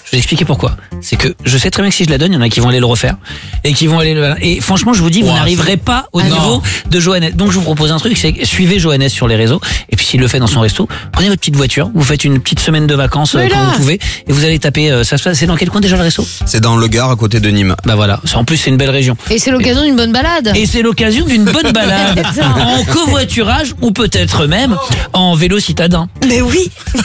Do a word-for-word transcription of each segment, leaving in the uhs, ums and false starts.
Je vais expliquer pourquoi. C'est que je sais très bien que si je la donne, il y en a qui vont aller le refaire et qui vont aller le. Et franchement, je vous dis, vous wow, n'arriverez pas au ah niveau non. de Johannes. Donc, je vous propose un truc, c'est suivez Johannes sur les réseaux. Et puis, s'il le fait dans son resto, prenez votre petite voiture, vous faites une petite semaine de vacances euh, quand vous pouvez, et vous allez taper. Euh, ça se passe. C'est dans quel coin déjà le resto ? C'est dans le Gard, à côté de Nîmes. Bah voilà. En plus, c'est une belle région. Et c'est l'occasion et... d'une bonne balade. Et c'est l'occasion d'une bonne balade en covoiturage ou peut-être même en vélo citadin. Mais oui.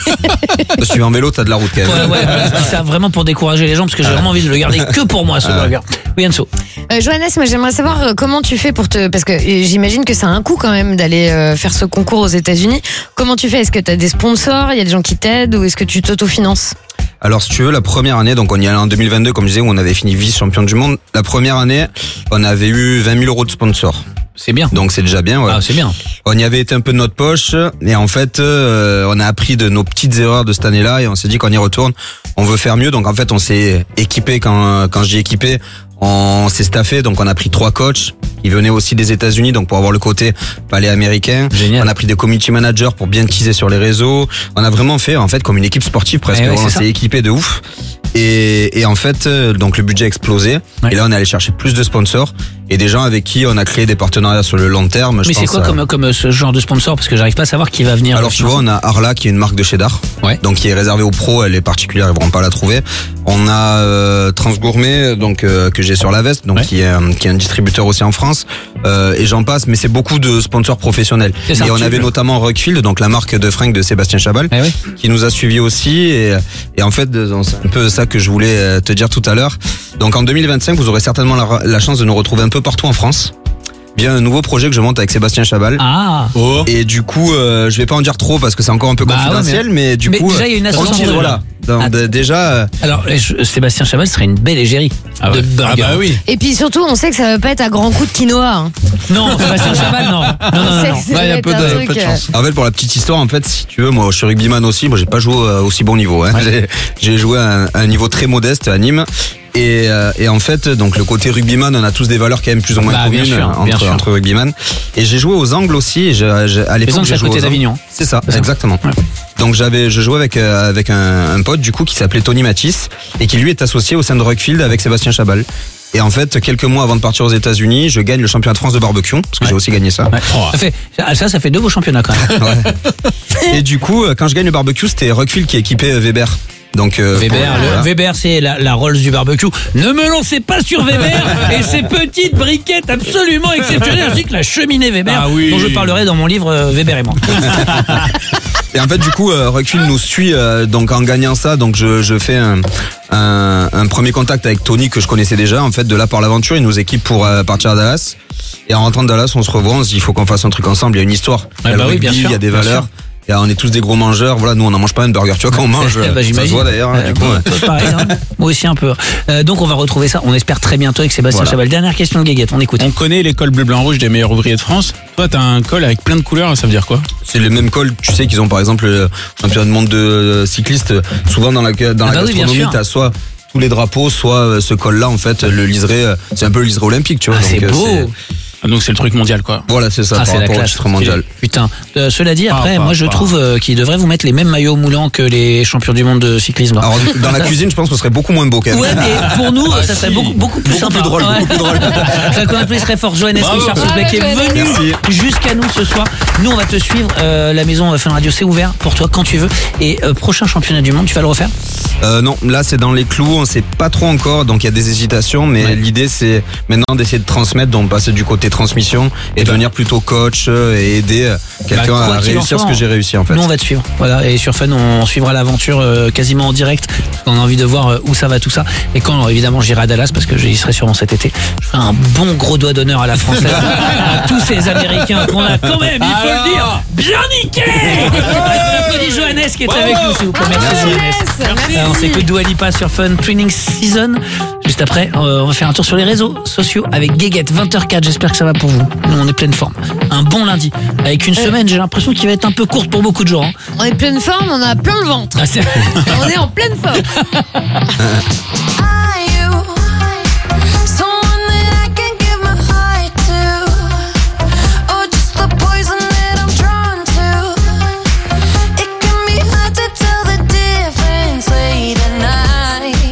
Si tu vas en vélo, t'as de la route quand même. Ouais, ouais. C'est vraiment pour décourager les gens parce que j'ai vraiment envie de le garder que pour moi ce ah. burger. Oui, Anso. Euh, Johannes, moi j'aimerais savoir euh, comment tu fais pour te, parce que euh, j'imagine que ça a un coût quand même d'aller euh, faire ce concours aux États-Unis. Comment tu fais ? Est-ce que tu as des sponsors ? Il y a des gens qui t'aident ou est-ce que tu t'autofinances ? Alors si tu veux, la première année, donc on y allait en deux mille vingt-deux, comme je disais, où on avait fini vice-champion du monde. La première année, on avait eu vingt mille euros de sponsors. C'est bien. Donc c'est déjà bien. Ouais. Ah, c'est bien. On y avait été un peu de notre poche et en fait, euh, on a appris de nos petites erreurs de cette année-là et on s'est dit qu'on y retourne, on veut faire mieux. Donc en fait, on s'est équipé. Quand quand je dis équipé, on s'est staffé. Donc on a pris trois coachs qui venaient aussi des États-Unis, donc pour avoir le côté palais américain. Génial. On a pris des community managers pour bien teaser sur les réseaux. On a vraiment fait en fait comme une équipe sportive presque. Ouais, ouais, on s'est équipé de ouf. Et, et en fait, donc le budget a explosé. Ouais. Et là, on est allé chercher plus de sponsors et des gens avec qui on a créé des partenariats sur le long terme. Mais c'est quoi à... comme, comme ce genre de sponsor ? Parce que j'arrive pas à savoir qui va venir. Alors tu vois, on a Arla qui est une marque de cheddar, ouais. donc qui est réservée aux pros. Elle est particulière, ils ne pourront pas la trouver. On a euh, Transgourmet, donc euh, que j'ai sur la veste, donc ouais. qui est euh, qui est un distributeur aussi en France. Euh, et j'en passe, mais c'est beaucoup de sponsors professionnels. Et on avait notamment Rockfield, donc la marque de fringues de Sébastien Chabal, eh oui. qui nous a suivis aussi. Et, et en fait, c'est un peu ça que je voulais te dire tout à l'heure. Donc en deux mille vingt-cinq, vous aurez certainement la, la chance de nous retrouver un peu partout en France. Bien un nouveau projet que je monte avec Sébastien Chabal. Ah. Oh. Et du coup, euh, je vais pas en dire trop parce que c'est encore un peu bah confidentiel, ouais, mais... mais du mais coup, déjà il y a une association. Voilà. Dans, ah. de, déjà. Euh... Alors je, Sébastien Chabal serait une belle égérie ah ouais. de burger. Ah bah oui. Et puis surtout, on sait que ça va pas être à grands coups de quinoa. Hein. Non, Sébastien Chabal, non. Non, non, non. non. Il ouais, y a peu de, truc, peu de chance. En fait, pour la petite histoire, en fait, si tu veux, moi, je suis rugbyman aussi. Moi, j'ai pas joué à aussi bon niveau. Hein. Ouais. J'ai joué à un, à un niveau très modeste à Nîmes. Et, euh, et en fait, donc le côté rugbyman, on a tous des valeurs quand même plus ou moins bah, communes sûr, entre, entre rugbyman. Et j'ai joué aux Angles aussi. Et j'ai, j'ai, à l'époque, les Angles, j'ai à côté d'Avignon. C'est ça, c'est exactement. Ça. Ouais. Donc j'avais, je jouais avec euh, avec un, un pote du coup qui s'appelait Tony Matisse et qui lui est associé au sein de Rockfield avec Sébastien Chabal. Et en fait, quelques mois avant de partir aux États-Unis, je gagne le championnat de France de barbecue parce que ouais. j'ai aussi gagné ça. Ouais. Oh. Ça fait ça, ça fait deux beaux championnats quand même. Ouais. Et du coup, quand je gagne le barbecue, c'était Rockfield qui équipait Weber. Donc euh, Weber, le, voilà. Weber c'est la, la Rolls du barbecue. Ne me lancez pas sur Weber et ses petites briquettes absolument exceptionnelles ainsi que la cheminée Weber ah oui. dont je parlerai dans mon livre euh, Weber et moi. Et en fait du coup euh, Rockfield nous suit euh, donc en gagnant ça, donc je, je fais un, un, un premier contact avec Tony que je connaissais déjà en fait de là par l'aventure. Il nous équipe pour euh, partir à Dallas et en rentrant de Dallas on se revoit, on se dit il faut qu'on fasse un truc ensemble. Il y a une histoire, il y a, bah oui, bien sûr, il y a des valeurs. Sûr. Et on est tous des gros mangeurs. Voilà, nous on n'en mange pas un burger. Tu vois quand on mange, bah, ça se voit d'ailleurs. Hein, euh, du coup, ouais. Pareil, hein. Moi aussi un peu. Euh, donc on va retrouver ça. On espère très bientôt avec Sébastien voilà. Chabal. Dernière question de Guéguette. On écoute. On connaît les cols bleu blanc rouge des meilleurs ouvriers de France. Toi t'as un col avec plein de couleurs. Ça veut dire quoi? C'est les mêmes cols. Tu sais qu'ils ont par exemple le championnat du monde de cyclistes. Souvent dans la dans ah la bah gastronomie, oui, t'as soit tous les drapeaux, soit ce col-là en fait le liseré. C'est un peu le liseré olympique, tu vois. Ah, donc, c'est beau. C'est... Ah, donc c'est le truc mondial quoi. Voilà, c'est ça. Ah, c'est la classe mondial. Putain. Euh, cela dit, après, ah, moi je pas. trouve euh, qu'ils devraient vous mettre les mêmes maillots moulants que les champions du monde de cyclisme. Alors dans la cuisine, je pense que ce serait beaucoup moins beau quand même. Ouais, mais pour nous, ah, ça serait si. beaucoup beaucoup plus beaucoup sympa. Plus drôle, ouais. Beaucoup plus drôle. Qu'on appelle très fort Johannes Richard Soufflet qui est venu Merci. jusqu'à nous ce soir. Nous, on va te suivre. Euh, la maison Fun Radio, c'est ouvert pour toi quand tu veux. Et euh, prochain championnat du monde, tu vas le refaire? Euh, non, là c'est dans les clous, on sait pas trop encore, donc il y a des hésitations, mais ouais. l'idée c'est maintenant d'essayer de transmettre, donc passer du côté transmission et bah. devenir plutôt coach et aider quelqu'un bah, à réussir ce que j'ai réussi en fait. Nous on va te suivre, voilà, et sur Fun on suivra l'aventure euh, quasiment en direct, on a envie de voir euh, où ça va tout ça, et quand évidemment j'irai à Dallas parce que j'y serai sûrement cet été, je ferai un bon gros doigt d'honneur à la française, à tous ces Américains qu'on a quand même, il faut Alors. le dire, bien niqué. On applaudit Johannes qui est oh. avec nous s'il vous plaît. Merci Johannes. Merci. On s'écoute Dua Lipa sur Fun Training Season. Juste après, euh, on va faire un tour sur les réseaux sociaux avec Guéguette, vingt heures zéro quatre. J'espère que ça va pour vous. Nous, on est pleine forme. Un bon lundi. Avec une euh. semaine, j'ai l'impression qu'il va être un peu courte pour beaucoup de gens. Hein. On est pleine forme, on a plein le ventre. Ah, c'est... on est en pleine forme. Night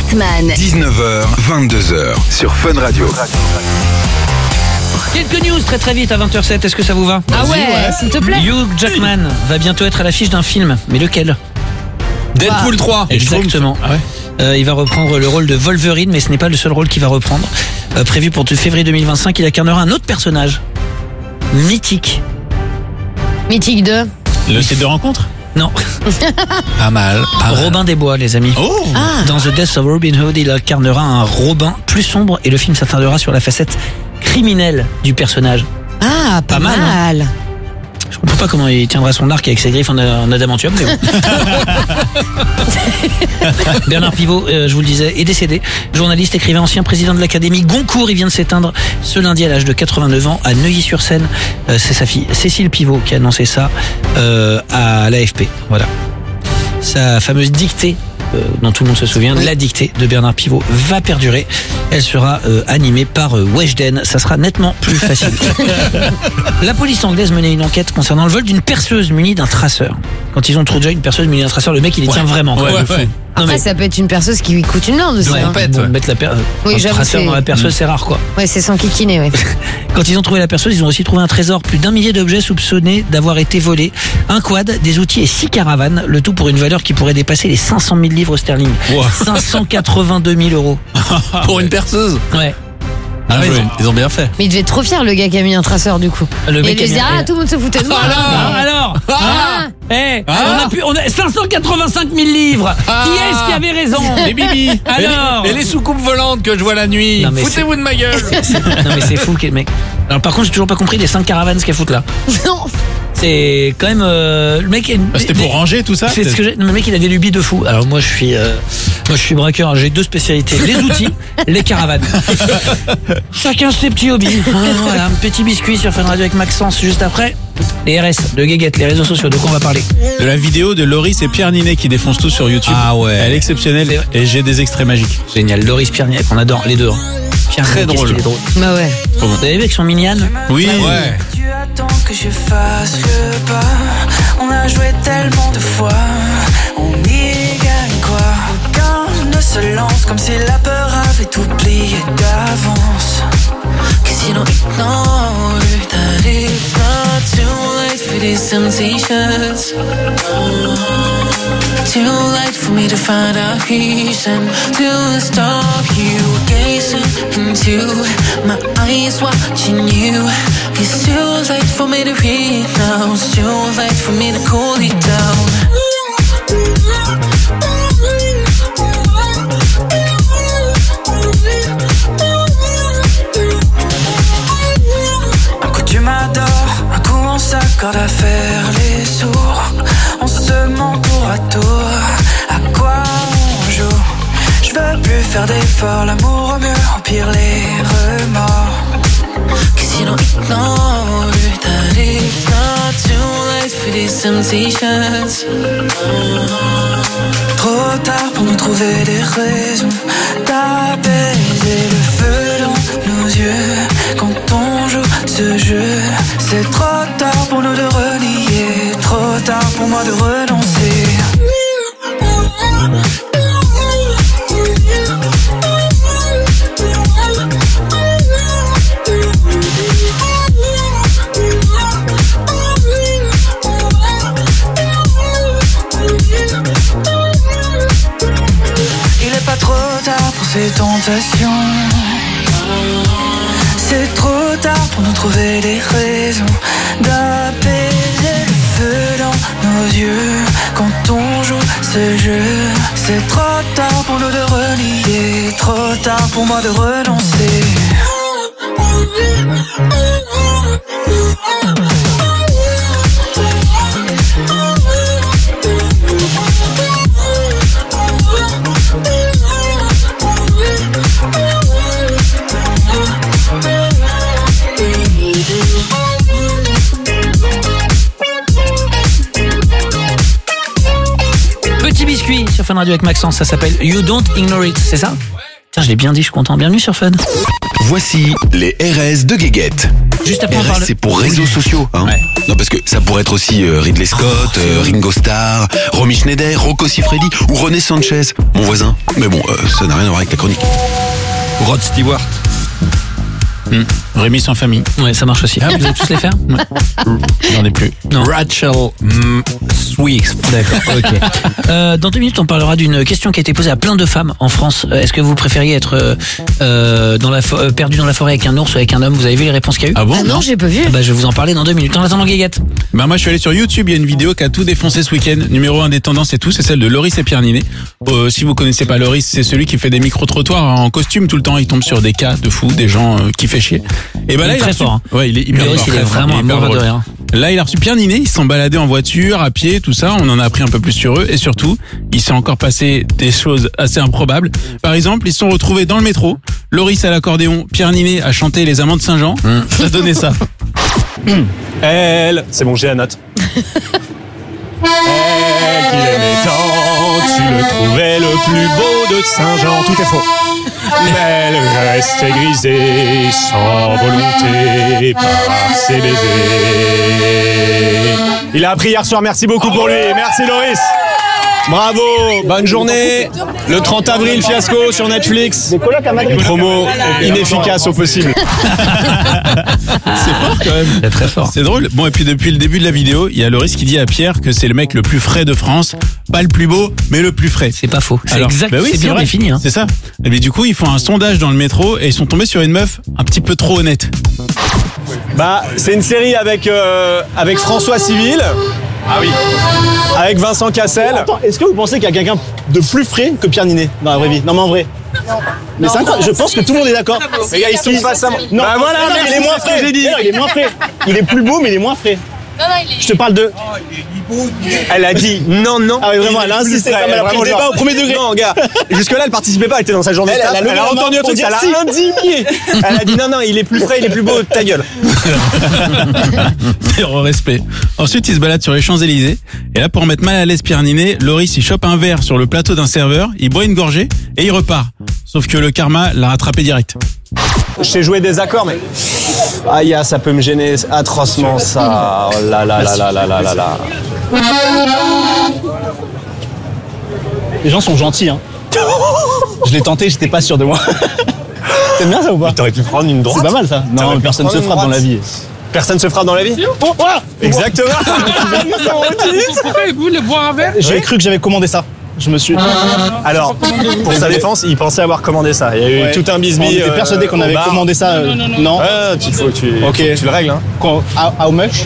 Haussmann. dix-neuf heures, vingt-deux heures sur Fun Radio. Quelques news très très vite à vingt heures zéro sept, est-ce que ça vous va? Ah ouais, s'il te plaît. Hugh Jackman va bientôt être à l'affiche d'un film, mais lequel? Deadpool trois. Exactement. Ah ouais. Euh, il va reprendre le rôle de Wolverine, mais ce n'est pas le seul rôle qu'il va reprendre. Euh, prévu pour février deux mille vingt-cinq, il incarnera un autre personnage mythique. Mythique deux. Le site de rencontre. Non, Pas mal. Pas mal. Robin des Bois, les amis. Oh. Ah. Dans The Death of Robin Hood, il incarnera un Robin plus sombre et le film s'attardera sur la facette criminelle du personnage. Ah, pas, Pas mal, mal. Je comprends pas comment il tiendra son arc avec ses griffes en, en adamantium, mais bon. Bernard Pivot, euh, je vous le disais, est décédé. Journaliste, écrivain, ancien président de l'Académie Goncourt. Il vient de s'éteindre ce lundi à l'âge de quatre-vingt-neuf ans à Neuilly-sur-Seine. Euh, c'est sa fille Cécile Pivot qui a annoncé ça euh, à l'A F P. Voilà. Sa fameuse dictée, euh, dont tout le monde se souvient, la dictée de Bernard Pivot va perdurer. Elle sera euh, animée par euh, Weshden. Ça sera nettement plus facile. La police anglaise menait une enquête concernant le vol d'une perceuse munie d'un traceur. Quand ils ont trouvé déjà une perceuse munie d'un traceur, le mec il les tient vraiment. quoi. Ouais, ouais, ouais. Non, Après, mais- ça peut être une perceuse qui coûte une blinde aussi. Ouais, hein. bon, mettre la per... Oui, un j'avoue, traceur c'est- dans la perceuse, c'est rare quoi. Ouais, c'est sans kikiner, ouais. Quand ils ont trouvé la perceuse, ils ont aussi trouvé un trésor, plus d'un millier d'objets soupçonnés d'avoir été volés, un quad, des outils et six caravanes, le tout pour une valeur qui pourrait dépasser les cinq cent mille livres sterling. Wow. cinq cent quatre-vingt-deux mille euros. Pour une perceuse. Ouais. Ah, Bien ils, joué. ont, ils ont bien fait. Mais il devait être trop fier, le gars qui a mis un traceur, du coup. Le Et mec il a lui mis disait, un- ah, tout le monde se foutait de moi. Alors, alors, Ah. Eh, on a pu, on a cinq cent quatre-vingt-cinq mille livres. Ah. Qui est-ce qui avait raison? Les bibis. Alors. Et les, et les soucoupes volantes que je vois la nuit. Non, mais Foutez-vous de ma gueule. Non mais c'est fou, le mec. Alors par contre, j'ai toujours pas compris les cinq caravanes ce qu'elles foutent là. Non. C'est quand même euh, le mec. Bah, C'était pour ranger tout ça. C'est ce que j'ai. Non, le mec, il a des lubies de fou. Alors moi, je suis, euh, moi, je suis braqueur. J'ai deux spécialités les outils, les caravanes. Chacun ses petits hobbies. Ah, voilà, un petit biscuit sur Fun Radio avec Maxence juste après. Les R S, de Guéguette, les réseaux sociaux. De quoi on va parler? De la vidéo de Loris et Pierre Ninet qui défoncent tout sur YouTube. Ah ouais. Elle est exceptionnelle et j'ai des extraits magiques. Génial. Loris, Pierre Ninet, qu'on adore les deux. Pierre Très Ninet, qu'est-ce drôle. qu'il est drôle. Bah ouais. Vous avez vu avec son mignonne? Oui. Ouais. Tu attends que je fasse le pas. On a joué tellement de fois. On y gagne quoi? Aucun ne se lance comme si la peur avait oublié d'avance. Que si l'on ignore that it's not too late for these temptations. Too late for me to find a reason to stop you gazing into my eyes, watching you. It's too late for me to read now. It's too late for me to cool it down. Un coup tu m'adores, un coup on s'accorde à faire les sourds. On se ment tour à tour, à quoi on joue? Je veux plus faire d'efforts, l'amour au mieux, au pire les remords. Que si l'on ignore that it's not too late for these temptations. Trop tard pour nous trouver des raisons d'apaiser le feu dans nos yeux. Quand on joue ce jeu, c'est trop tard pour nous de renier, trop tard pour moi de renoncer. Il est pas trop tard pour ces tentations. C'est trop tard pour nous trouver des raisons d'apaiser le feu dans nos yeux. Quand on joue ce jeu, c'est trop tard pour nous de renier, trop tard pour moi de renoncer. Petit biscuit sur Fun Radio avec Maxence, ça s'appelle You Don't Ignore It, c'est ça? Putain, je l'ai bien dit, je suis content. Bienvenue sur Fun. Voici les R S de Guéguette. Juste après, on R S, parle. c'est pour réseaux sociaux, hein. Ouais. Non, parce que ça pourrait être aussi euh, Ridley Scott, euh, Ringo Starr, Romy Schneider, Rocco Siffredi ou René Sanchez, mon voisin. Mais bon, euh, ça n'a rien à voir avec la chronique. Rod Stewart. Hmm. Rémi sans famille. Ouais, ça marche aussi. Ah, vous allez tous les faire? J'en ai plus. Non. Rachel mm, Sweeks. D'accord, ok. Euh, dans deux minutes, on parlera d'une question qui a été posée à plein de femmes en France. Euh, Est-ce que vous préfériez être euh, euh, dans la fo- euh, perdu dans la forêt avec un ours ou avec un homme? Vous avez vu les réponses qu'il y a eu? Ah bon? Ah non, j'ai pas vu. Ah bah, je vais vous en parler dans deux minutes. En attendant, Guéguette. Bah moi je suis allé sur YouTube, il y a une vidéo qui a tout défoncé ce week-end. Numéro un des tendances et tout, c'est celle de Loris et Pierre Ninet. Euh, si vous connaissez pas Loris, c'est celui qui fait des micro-trottoirs en costume tout le temps. Il tombe sur des cas de fous, des gens euh, qui fait chier. Et bah Il là est il a très reçu... fort, hein. Ouais, il est hyper Loris, fort, il est très fort, vraiment un hyper mort de drôle. rire. Là, il a reçu Pierre Ninet, ils se sont baladés en voiture, à pied, tout ça. On en a appris un peu plus sur eux. Et surtout, il s'est encore passé des choses assez improbables. Par exemple, ils se sont retrouvés dans le métro. Loris à l'accordéon, Pierre Ninet a chanté Les Amants de Saint-Jean. Ça donnait ça. Elle, c'est bon, j'ai la note. Elle qui l'aimait tant, tu le trouvais le plus beau de Saint-Jean. Tout est faux. Mais elle restait grisée sans volonté par ses baisers. Il a appris hier soir, merci beaucoup pour lui. Merci Loris. Bravo, bonne journée. Le trente avril, Fiasco sur Netflix. Une promo inefficace au possible. C'est fort quand même. C'est très fort. C'est drôle. Bon, et puis depuis le début de la vidéo, il y a Loris qui dit à Pierre que c'est le mec le plus frais de France. Pas le plus beau, mais le plus frais. C'est pas faux. C'est Alors, exact. bah oui, c'est bien vrai. défini. Hein. C'est ça. Et bien du coup, ils font un sondage dans le métro et ils sont tombés sur une meuf un petit peu trop honnête. Bah, c'est une série avec, euh, avec François Civil. Ah oui. Avec Vincent Cassel. Attends, est-ce que vous pensez qu'il y a quelqu'un de plus frais que Pierre Ninet dans la vraie vie? Non, mais en vrai. Mais c'est incroyable, je pense que tout le monde est d'accord. Les gars, ils sont face à moi. Non, Bah voilà, non, merci, il est moins c'est ce que frais. j'ai dit. Non, il est moins frais. Il est plus beau, mais il est moins frais. Je te parle de. Elle a dit non, non. Ah oui, vraiment, elle a insisté. Elle, Elle a pris vraiment le débat genre- au premier degré. Non, gars, jusque-là, elle participait pas, elle était dans sa journée de Elle, taf. elle a levé Elle a la main entendu le pour truc, dire elle a si. indigné. Elle a dit non, non, il est plus frais, il est plus beau, ta gueule. Zéro respect. Ensuite, il se balade sur les Champs-Élysées. Et là, pour mettre mal à l'aise Pierre Ninet, Loris, il chope un verre sur le plateau d'un serveur, il boit une gorgée et il repart. Sauf que le karma l'a rattrapé direct. Je sais jouer des accords, mais. Aïe, ah, ça peut me gêner atrocement, ça. Oh là là là là là là là là. Les gens sont gentils, hein. Je l'ai tenté, j'étais pas sûr de moi. T'aimes bien ça ou pas? T'aurais pu prendre une droite. C'est pas mal ça. Non, T'aurais pu personne se prendre une frappe dans la droite. vie. Personne se frappe dans la vie. Oh, voilà. Exactement. J'ai cru que j'avais commandé ça. Je me suis. Alors, pour sa défense, il pensait avoir commandé ça. Il y a eu Ouais. tout un bisbis. On était euh, persuadé qu'on au avait bar. commandé ça. euh, Non. Ah, tu, faut, tu, Ok. faut que tu le règles. Hein. Quoi, how, how much?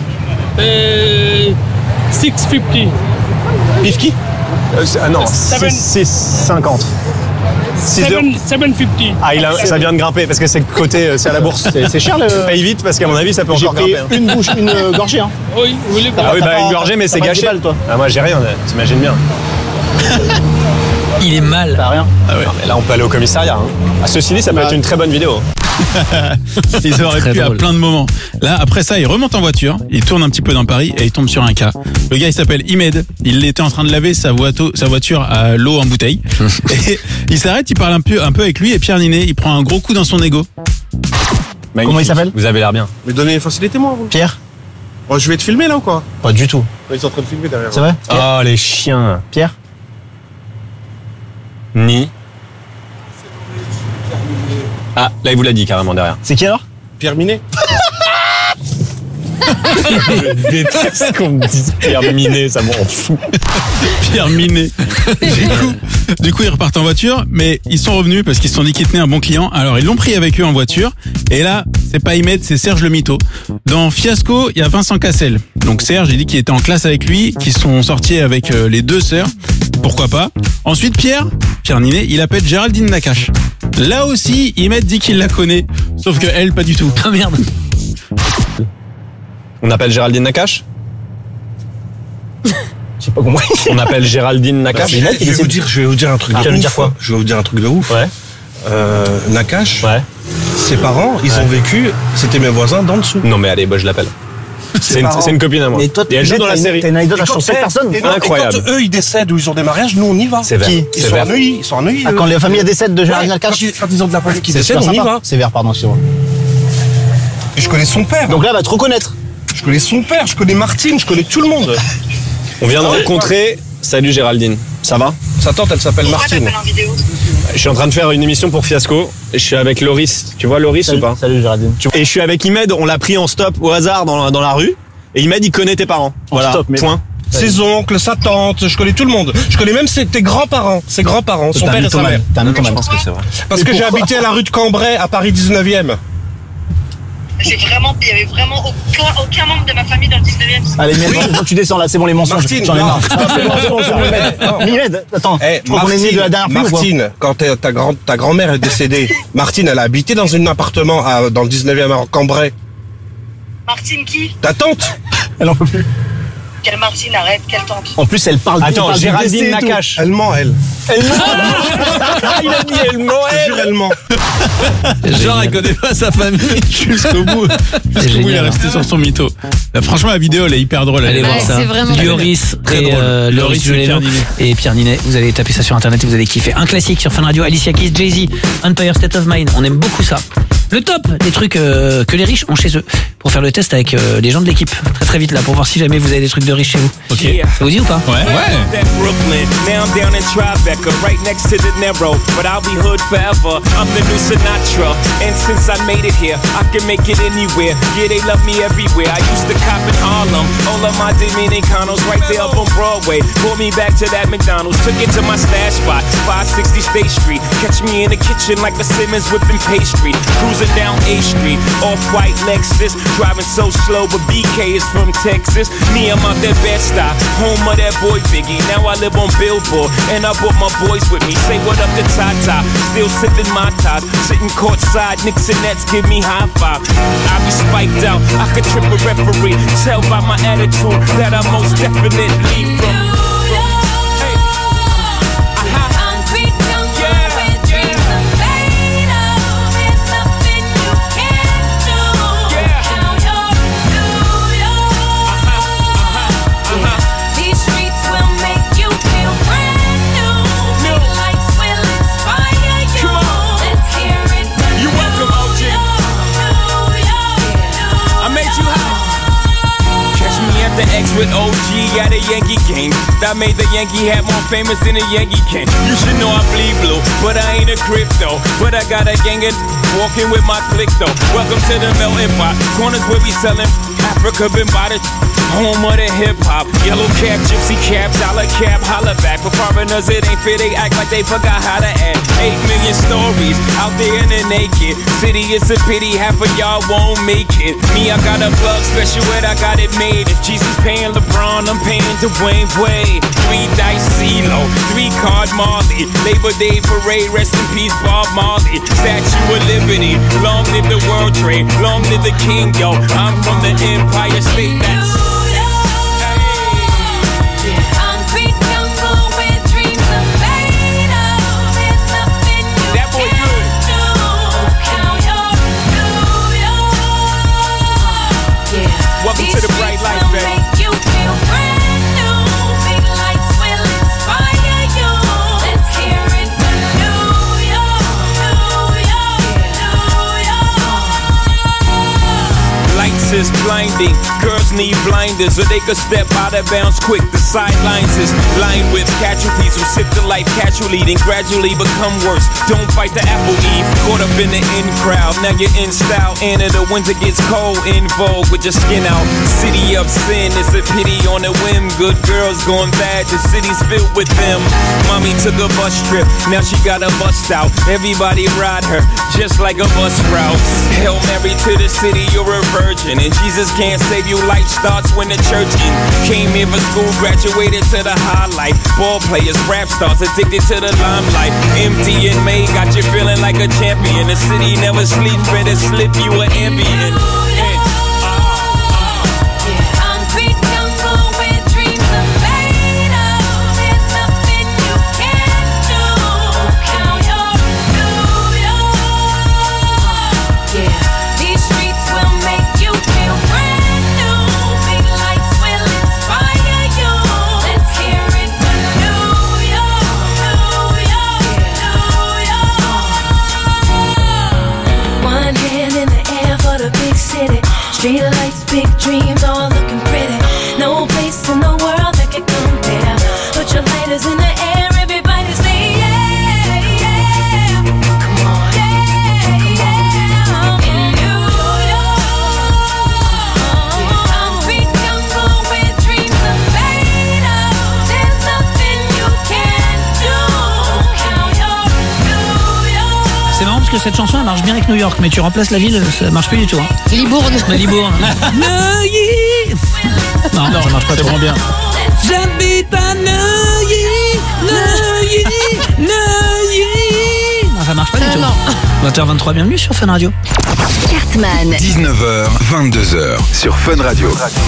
six fifty. Pifki? Euh, c'est- ah non, Seven. six cinquante. six euros. seven fifty. Ah, il a, ça vient de grimper parce que c'est côté, euh, c'est à la bourse. C'est c'est cher le. Paye vite parce qu'à mon avis, ça peut J'ai encore pris grimper. hein. une bouche, une euh, gorgée. Hein. Oui, vous voulez Ah oui, T'as bah pas- une gorgée, mais t'as c'est pas gâché. des balles, toi. Ah, moi, j'ai rien, t'imagines bien. Il est mal. T'as rien. Ah ouais. Mais là, on peut aller au commissariat. Hein. Ah, ceci dit, ça peut Bah, être une très bonne vidéo. Ils auraient Très pu à drôle. plein de moments. Là, après ça, il remonte en voiture, il tourne un petit peu dans Paris et il tombe sur un cas. Le gars, il s'appelle Imed. Il était en train de laver sa, voito- sa voiture à l'eau en bouteille. Et il s'arrête, il parle un peu, un peu avec lui et Pierre Ninet, il prend un gros coup dans son ego. Comment il s'appelle? Vous avez l'air bien. Mais donnez facilitez-moi. vous. Pierre? Oh, je vais te filmer là ou quoi? Pas du tout. Ils sont en train de filmer derrière. C'est vrai? Oh, les chiens. Pierre? Ni. Ah, là, il vous l'a dit carrément derrière. C'est qui alors? Pierre Minet. Je déteste qu'on me dise Pierre Minet, ça m'en fout. Pierre Minet. Du coup, du coup, ils repartent en voiture, mais ils sont revenus parce qu'ils se sont dit qu'ils tenaient un bon client. Alors, ils l'ont pris avec eux en voiture. Et là, c'est pas Imed, c'est Serge le Mito. Dans Fiasco, il y a Vincent Cassel. Donc, Serge, il dit qu'il était en classe avec lui, qu'ils sont sortis avec euh, les deux sœurs. Pourquoi pas. Ensuite, Pierre, Pierre Ninet, il appelle Géraldine Nakache. Là aussi, Imed dit qu'il la connaît. Sauf que elle, pas du tout. Ah merde. On appelle Géraldine Nakache. J'ai pas compris. On appelle Géraldine Nakache. Je vais vous dire, je vais vous dire un truc Ah, de tu vas ouf. me dire quoi? Je vais vous dire un truc de ouf. Ouais. Euh, Nakache, Ouais. ses parents, ils Ouais. ont vécu, c'était mes voisins d'en dessous. Non mais allez, bah, je l'appelle. C'est une, c'est une copine à moi. Mais toi, et elle joue t'as dans la une- série. T'as une anecdote à Et quand- sur cette eh, personne et non, et Incroyable. quand eux ils décèdent ou ils ont des mariages, nous on y va. C'est vert. Qui Ils C'est sont vert. en Neuilly, ils sont en Neuilly. Ah, eux. quand la famille décède de Géraldine Ouais, quand, Alcache. ils, quand ils ont de la famille qui C'est décède, super on y sympa. va. C'est vert, pardon, c'est vrai. Et je connais son père. Donc là, elle va te reconnaître. Je connais son père, je connais Martine, je connais tout le monde. On vient de rencontrer. Salut Géraldine. Ça va? Sa tante, elle s'appelle Martine. Je suis en train de faire une émission pour Fiasco. Et je suis avec Loris. Tu vois Loris Salut, ou pas? salut Géraldine. Et je suis avec Imed. On l'a pris en stop au hasard dans la, dans la rue. Et Imed, il connaît tes parents. Voilà. stop, mais- Point. Ses oncles, sa tante, je connais tout le monde. Je connais même ses, tes grands-parents, ses grands-parents, son T'es un père et sa mythomane. mère. T'es un mythomane. que c'est vrai. Parce que j'ai habité à la rue de Cambrai, à Paris dix-neuvième. J'ai vraiment, il y avait vraiment aucun, aucun membre de ma famille dans le dix-neuvième. Allez, Mehmed, faut que tu descends là, c'est bon les mensonges. Martine, J'en ai non. marre. Ah, c'est bon, c'est bon, c'est bon, Mehmed. Mehmed, attends, Eh, je crois qu'on est né de la dernière pluie ou quoi? Martine, quand t'es- ta, grand, ta grand-mère est décédée, Martine, elle a habité dans un appartement à- dans le dix-neuvième à Cambrai. Martine qui? Ta tante? Elle en peut plus. Quelle Martine, arrête, quelle tante? En plus, elle parle Attends, elle parle du Géraldine décès et tout. Nakache. Elle ment, elle. Elle ment. Il a dit elle ment, Je te jure, elle ment. Genre, elle connaît pas sa famille. Jusqu'au bout. Jusqu'au bout, il est génial. resté sur son mytho. Là, franchement, la vidéo, elle est hyper drôle. Allez Elle est voir Ouais, ça. c'est vraiment Lloris Très et drôle. euh, Lloris Lloris et Juliano Pierre Ninet. et Pierre Ninet. Vous allez taper ça sur internet et vous allez kiffer. Un classique sur Fun Radio, Alicia Keys, Jay-Z, Empire State of Mind. On aime beaucoup ça. Le top des trucs euh, que les riches ont chez eux. Pour faire le test avec euh, les gens de l'équipe. Très très vite là, pour voir si jamais vous avez des trucs de riches chez vous. Ok. Ça vous dit ou pas? Ouais. Ouais. That Brooklyn, now I'm down in Tribeca, right next to the Narrow, but I'll be hood forever. I'm the new Sinatra, and since I made it here, I can make it anywhere. Yeah, they love me everywhere. I used to cop in Harlem, all of my Dominicanos right there up on Broadway. Brought me back to that McDonald's, took it to my stash spot, five sixty State Street. Catch me in the kitchen like a Simmons whipping pastry, cruising down A Street, off-white Lexus, driving so slow, but B K is from Texas. Me, I'm out that Bed-Stuy, home of that boy Biggie. Now I live on Billboard, and I brought my boys with me. Say what up to Tata, still sipping my ties, sitting courtside, Knicks and Nets give me high five. I be spiked out, I could trip a referee. Tell by my attitude that I'm most definitely from. The X with O G at a Yankee game. That made the Yankee hat more famous than a Yankee can. You should know I bleed blue, but I ain't a crypto. But I got a gang of walking with my click though. Welcome to the melting pot. Corners where we selling Africa been by the home of the hip hop. Yellow cap, gypsy cap, dollar cap, holla back. For foreigners it ain't fair, they act like they forgot how to act. Eight million stories out there in the naked city. It's a pity half of y'all won't make it. Me, I got a plug special ed, I got it made. If Jesus paying LeBron, I'm paying Dwayne Wade. Three dice CeeLo, three card Marley. Labor Day parade, rest in peace Bob Marley. Statue of Liberty, long live the World Trade, long live the King, yo. I'm from the Empire State, that's welcome to the bright light, baby. Lights is blinding, girls need blinders so they could step out of bounds quick. The sidelines is lined with casualties who sip the life casually, then gradually become worse. Don't fight the apple eve, caught up in the in crowd. Now you're in style, and in the winter gets cold, in vogue with your skin out. City of sin, it's a pity on a whim. Good girls going bad, the city's filled with them. Mommy took a bus trip, now she got a bust out. Everybody ride her, just like a bus route. Hail Mary to the city, you're a virgin, and Jesus can't save you. Life starts when the church in. Came here for school, graduated to the highlight. Ball players, rap stars, addicted to the limelight. Empty in May, got you feeling like a champion. The city never sleeps, better slip you an ambient. cette chanson elle marche bien avec New York, mais tu remplaces la ville, ça marche plus du tout. Hein. Libourne. Mais Libourne. Neuilly. Non, non, ça marche pas trop bien. J'habite à Neuilly, Neuilly, Neuilly. Non, ça marche pas du Euh, tout. non. vingt heures vingt-trois, bienvenue sur Fun Radio. Cartman. dix-neuf heures, vingt-deux heures sur Fun Radio.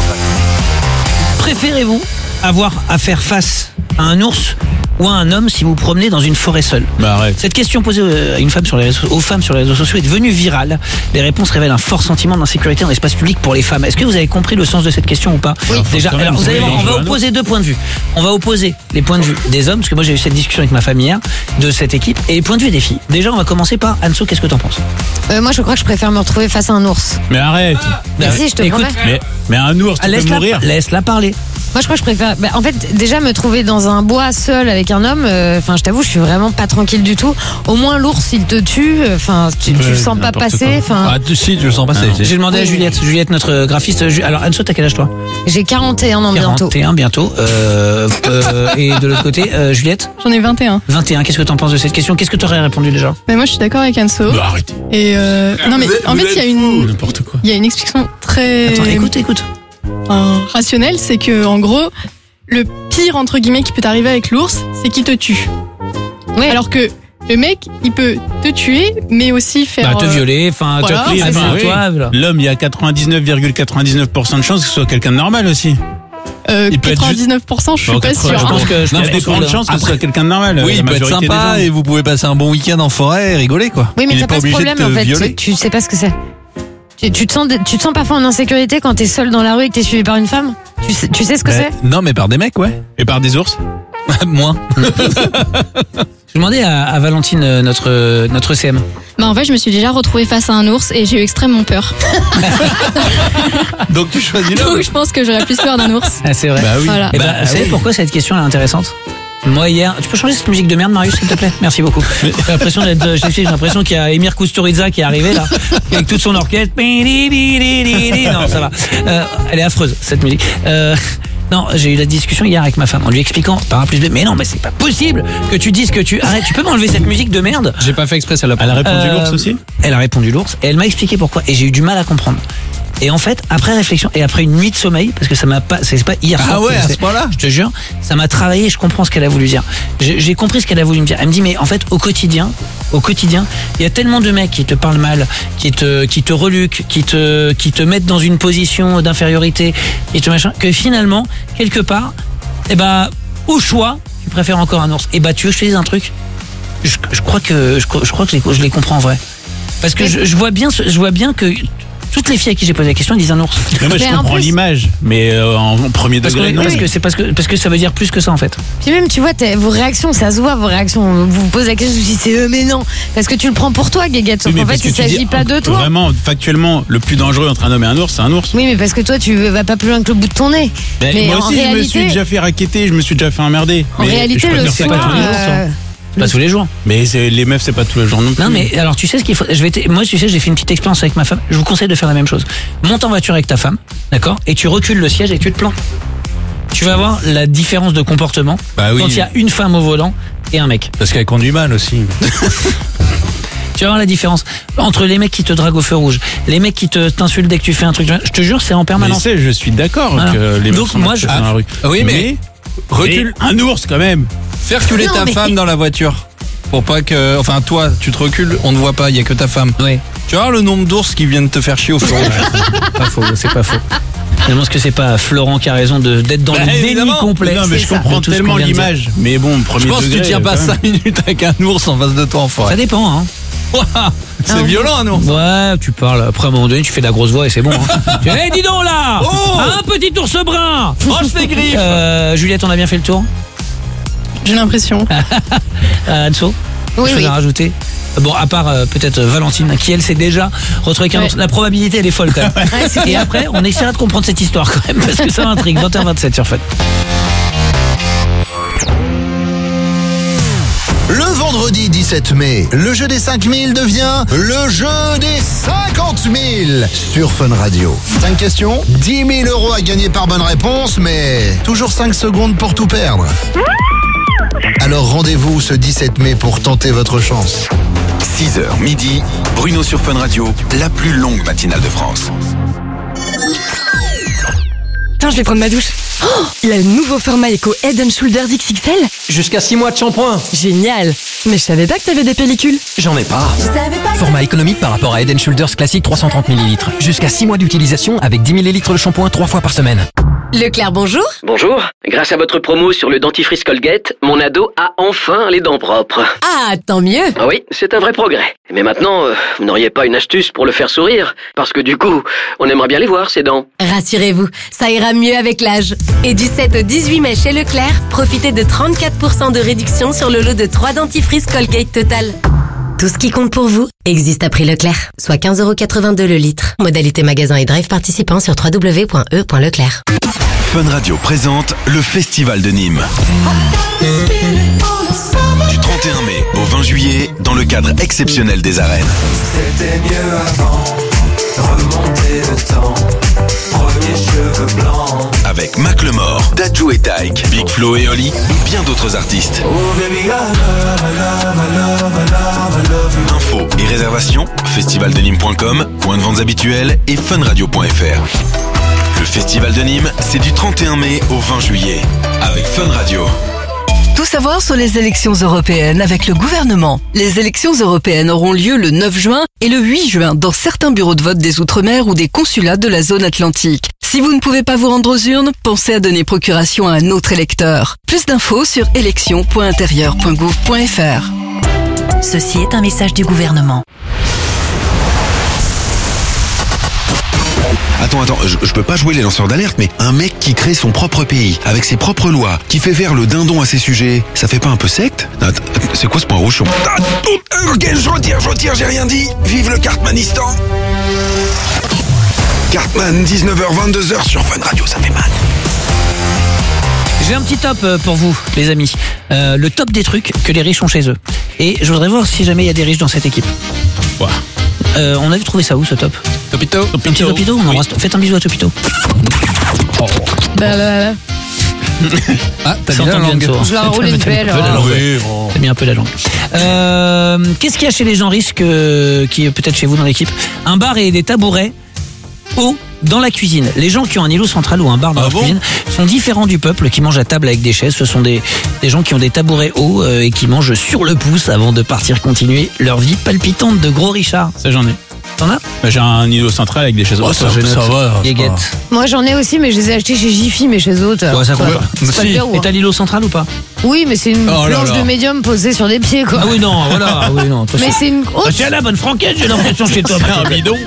Préférez-vous avoir à faire face à un ours ou à un homme si vous vous promenez dans une forêt seule? Bah arrête. Cette question posée à une femme sur les réseaux, aux femmes sur les réseaux sociaux est devenue virale. Les réponses révèlent un fort sentiment d'insécurité dans l'espace public pour les femmes. Est-ce que vous avez compris le sens de cette question ou pas? Oui. Déjà, Quand même, alors, vous c'est allez voir, on va dangereux, opposer deux points de vue. On va opposer les points de vue des hommes, parce que moi j'ai eu cette discussion avec ma famille hier, de cette équipe, et les points de vue des filles. Déjà, on va commencer par Anso, qu'est-ce que t'en penses? Euh, moi, je crois que je préfère me retrouver face à un ours. Mais arrête. Mais si, je te Écoute, promets. Mais, mais un ours, tu peux Laisse-la mourir. laisse-la parler. Moi, je crois que je préfère. Bah, en fait, déjà me trouver dans un bois seul avec un homme. Enfin, euh, je t'avoue, je suis vraiment pas tranquille du tout. Au moins, l'ours, il te tue. Enfin, tu, tu Ouais, le sens pas n'importe passer. quoi. Enfin, Ah, tu, si, tu le sens passer. J'ai demandé à Juliette, Juliette, notre graphiste. Ju- Alors, Anso, t'as quel âge toi? j'ai quarante et un ans bientôt. quarante et un bientôt. Euh, euh, et de l'autre côté, euh, Juliette? J'en ai vingt et un. vingt et un. Qu'est-ce que t'en penses de cette question? Qu'est-ce que t'aurais répondu déjà? Mais moi, je suis d'accord avec Anso. Bah arrêtez. Et euh, non, mais en fait, il y a une, N'importe quoi. il y a une explication très Attends, écoute, écoute. euh, rationnelle, c'est que en gros, le pire entre guillemets qui peut t'arriver avec l'ours, c'est qu'il te tue. Ouais. Alors que le mec, il peut te tuer, mais aussi faire Bah, te euh, violer, enfin, voilà, te c'est plier, ça. enfin, toi, voilà. L'homme, il y a quatre-vingt-dix-neuf virgule quatre-vingt-dix-neuf pour cent de chances que ce soit quelqu'un de normal aussi. euh, il peut être quatre-vingt-dix-neuf pour cent, je suis Bon, pas quatre-vingts, sûr. Je pense que je Non, pense il y a des qu'on- grandes chances que ce Après- soit quelqu'un de normal. Oui, la il peut être majorité des sympa gens. et vous pouvez passer un bon week-end en forêt et rigoler, quoi. Oui, mais Il est t'as pas ce obligé de problème te en fait. violer. Tu, tu sais pas ce que c'est. Tu, tu te sens, tu te sens parfois en insécurité quand t'es seul dans la rue et que t'es suivi par une femme. Tu sais, tu sais ce que Mais- c'est? Non, mais par des mecs, ouais. Et par des ours. Moins. Je demandais à, à Valentine, euh, notre, euh, notre C M. Bah en fait, je me suis déjà retrouvée face à un ours et j'ai eu extrêmement peur. Donc tu choisis l'homme. Donc je pense que j'aurais plus peur d'un ours. Ah, c'est vrai. Bah oui. Voilà. Et ben, Bah, vous savez oui. pourquoi cette question est intéressante? Moi hier, tu peux changer cette musique de merde, Marius, s'il te plaît? Merci beaucoup. J'ai l'impression d'être, j'ai l'impression qu'il y a Emir Kusturica qui est arrivé là, avec toute son orchestre. Non, ça va. Euh, elle est affreuse cette musique. Euh, non, j'ai eu la discussion hier avec ma femme en lui expliquant par A plus B. Mais non, mais c'est pas possible que tu dises que tu arrête. Tu peux m'enlever cette musique de merde? J'ai pas fait exprès, celle-là. Elle a répondu Euh, l'ours aussi. Elle a répondu l'ours et elle m'a expliqué pourquoi et j'ai eu du mal à comprendre. Et en fait, après réflexion et après une nuit de sommeil, parce que ça m'a pas, c'est pas hier soir. Ah ouais, que à c'est- ce point-là. Je te jure, ça m'a travaillé. Je comprends ce qu'elle a voulu dire. J'ai j'ai compris ce qu'elle a voulu me dire. Elle me dit, mais en fait, au quotidien, au quotidien, il y a tellement de mecs qui te parlent mal, qui te, qui te reluquent, qui te, qui te mettent dans une position d'infériorité, et te machin, que finalement, quelque part, eh ben, au choix, tu préfères encore un ours. Et bah, tu veux que je te dise un truc? Je, je crois que, je, je crois que je les, je les comprends en vrai. Parce que je, je vois bien, ce- je vois bien que toutes les filles à qui j'ai posé la question elles disent un ours. Mais moi, je Mais en comprends plus- l'image, mais euh, en premier Parce que, degré, non. parce que c'est parce que parce que ça veut dire plus que ça en fait. Puis même, tu vois, t'es- vos réactions, ça se voit, vos réactions. Vous vous posez la question, vous dites, c'est eux, mais non. Parce que tu le prends pour toi, Guéguette. Sauf Oui, mais qu'en parce fait, il que tu s'agit dis, pas de toi. Vraiment, factuellement, le plus dangereux entre un homme et un ours, c'est un ours. Oui, mais parce que toi, tu vas pas plus loin que le bout de ton nez. Ben, mais moi en aussi, je me réalité, suis déjà fait raqueter, je me suis déjà fait emmerder. en Mais réalité, je le préfère ça soir, qu'un ours, hein. euh, Pas tous les jours. Mais c'est- les meufs, c'est pas tous les jours non plus. Non mais alors tu sais ce qu'il faut. Je vais t- moi tu sais j'ai fait une petite expérience avec ma femme. Je vous conseille de faire la même chose. Monte en voiture avec ta femme, d'accord, et tu recules le siège et tu te plantes. Tu vas voir la différence de comportement Bah oui. quand il y a une femme au volant et un mec. Parce qu'elle conduit mal aussi. Tu vas voir la différence entre les mecs qui te draguent au feu rouge, les mecs qui te t'insultent dès que tu fais un truc. Je te jure, c'est en Mais permanence. c'est, je suis d'accord Voilà. que les meufs Donc, sont moi, mal je- faits dans la rue. Ah oui, mais, recule. Mais un ours quand même. Faire reculer Non, ta mais- femme dans la voiture. Pour pas que. Enfin, toi, tu te recules, on ne voit pas, il y a que ta femme. Ouais. Tu vas voir le nombre d'ours qui viennent te faire chier au feu rouge. Pas faux, c'est pas faux. Finalement, est-ce que c'est pas Florent qui a raison de d'être dans Bah, le déni évidemment. complet? Non, mais je C'est ça. comprends De tout ce tellement qu'on vient de dire. l'image. Mais bon, premier Je pense que tu degré, tiens pas quand même. cinq minutes avec un ours en face de toi en Ça forêt. dépend, hein. Ouah, c'est Non. violent un ours. Ouais, tu parles. Après, à un moment donné, tu fais de la grosse voix et c'est bon. Hein. Tu dis, hey, dis donc là Oh un petit ours brun Oh, je fais griffe. euh, Juliette, on a bien fait le tour. J'ai l'impression. Euh, Anso, Oui, chose oui. à rajouter? Bon, à part euh, peut-être euh, Valentine, qui elle s'est déjà retrouvée avec un Ouais. ours. La probabilité, elle est folle quand même. Ouais, c'est Et clair. après, on essaiera de comprendre cette histoire quand même, parce que ça m'intrigue. vingt heures vingt-sept sur Fun. Le vendredi dix-sept mai, le jeu des cinq mille devient le jeu des cinquante mille sur Fun Radio. cinq questions, dix mille euros à gagner par bonne réponse, mais toujours cinq secondes pour tout perdre. Alors rendez-vous ce dix-sept mai pour tenter votre chance. six heures midi, Bruno sur Fun Radio, la plus longue matinale de France. Attends, je vais prendre ma douche. Oh, il a le nouveau format Eco Head and Shoulders X X L. Jusqu'à six mois de shampoing. Génial. Mais je savais pas que t'avais des pellicules. J'en ai pas. Format économique par rapport à Head and Shoulders classique trois cent trente millilitres. Jusqu'à six mois d'utilisation avec dix millilitres de shampoing trois fois par semaine. Leclerc, bonjour. Bonjour. Grâce à votre promo sur le dentifrice Colgate, mon ado a enfin les dents propres. Ah, tant mieux. Ah oui, c'est un vrai progrès. Mais maintenant, euh, vous n'auriez pas une astuce pour le faire sourire? Parce que du coup, on aimerait bien les voir, ces dents. Rassurez-vous, ça ira mieux avec l'âge. Et du sept au dix-huit mai chez Leclerc, profitez de trente-quatre pour cent de réduction sur le lot de trois dentifrices Colgate Total. Tout ce qui compte pour vous existe à prix Leclerc, soit quinze euros quatre-vingt-deux le litre. Modalité magasin et drive participant sur w w w point e point leclerc. Fun Radio présente le Festival de Nîmes. Du trente et un mai au vingt juillet, dans le cadre exceptionnel des arènes. C'était mieux avant, remonter le temps, premiers cheveux blancs. Avec Macklemore, Dadju et Tyke, Big Flo et Oli, et bien d'autres artistes. Oh baby, I love, I love, I love, I love, I love you. Infos et réservations, festival de nîmes point com, point de vente habituel et funradio point f r. Le Festival de Nîmes, c'est du trente et un mai au vingt juillet, avec Fun Radio. Tout savoir sur les élections européennes avec le gouvernement. Les élections européennes auront lieu le neuf juin et le huit juin dans certains bureaux de vote des Outre-mer ou des consulats de la zone atlantique. Si vous ne pouvez pas vous rendre aux urnes, pensez à donner procuration à un autre électeur. Plus d'infos sur élections point intérieur point gouv point f r. Ceci est un message du gouvernement. Attends, attends, je, je peux pas jouer les lanceurs d'alerte, mais un mec qui crée son propre pays, avec ses propres lois, qui fait faire le dindon à ses sujets, ça fait pas un peu secte? Attends, c'est quoi ce point rouge sur... Ah, tout, ok, je retire, je retire, j'ai rien dit. Vive le Cartmanistan. Cartman, dix-neuf heures vingt-deux heures sur Fun Radio, ça fait mal. J'ai un petit top euh, pour vous, les amis. Euh, le top des trucs que les riches ont chez eux. Et je voudrais voir si jamais il y a des riches dans cette équipe. Wow. Euh, on avait trouvé ça où, ce top? Topito. Un petit Topito, on embrasse. Faites un bisou à Topito. Bah, là, là. Ah, t'as Ça mis la entend bien langue. de sourd. Je leur roule une pelle. T'as mis un peu la Oh. langue. Oui, bon. T'as mis un peu la langue. Euh, Qu'est-ce qu'il y a chez les gens riches que- qui est peut-être chez vous dans l'équipe? Un bar et des tabourets hauts dans la cuisine. Les gens qui ont un îlot central ou un bar dans Ah leur bon cuisine sont différents du peuple qui mange à table avec des chaises. Ce sont des, des gens qui ont des tabourets hauts euh, et qui mangent sur le pouce avant de partir continuer leur vie palpitante de gros Richard. Ça, j'en ai. T'en as? Bah, j'ai un îlot central avec des chaises Oh, hautes. ça, ça va. c'est Guéguette. pas- Moi j'en ai aussi, mais je les ai achetés chez Jiffy, mais chez autres. Ouais, ça compte pas. C'est pas Si. le verrou, Et hein. t'as l'îlot central ou pas? Oui, mais c'est une Oh là planche là. de médium posée sur des pieds, quoi. Ah oui, non, voilà. Ah oui, non. Toi, Mais c'est une Ah, grosse. tiens là, bonne franquette, j'ai l'impression chez toi. Un bidon.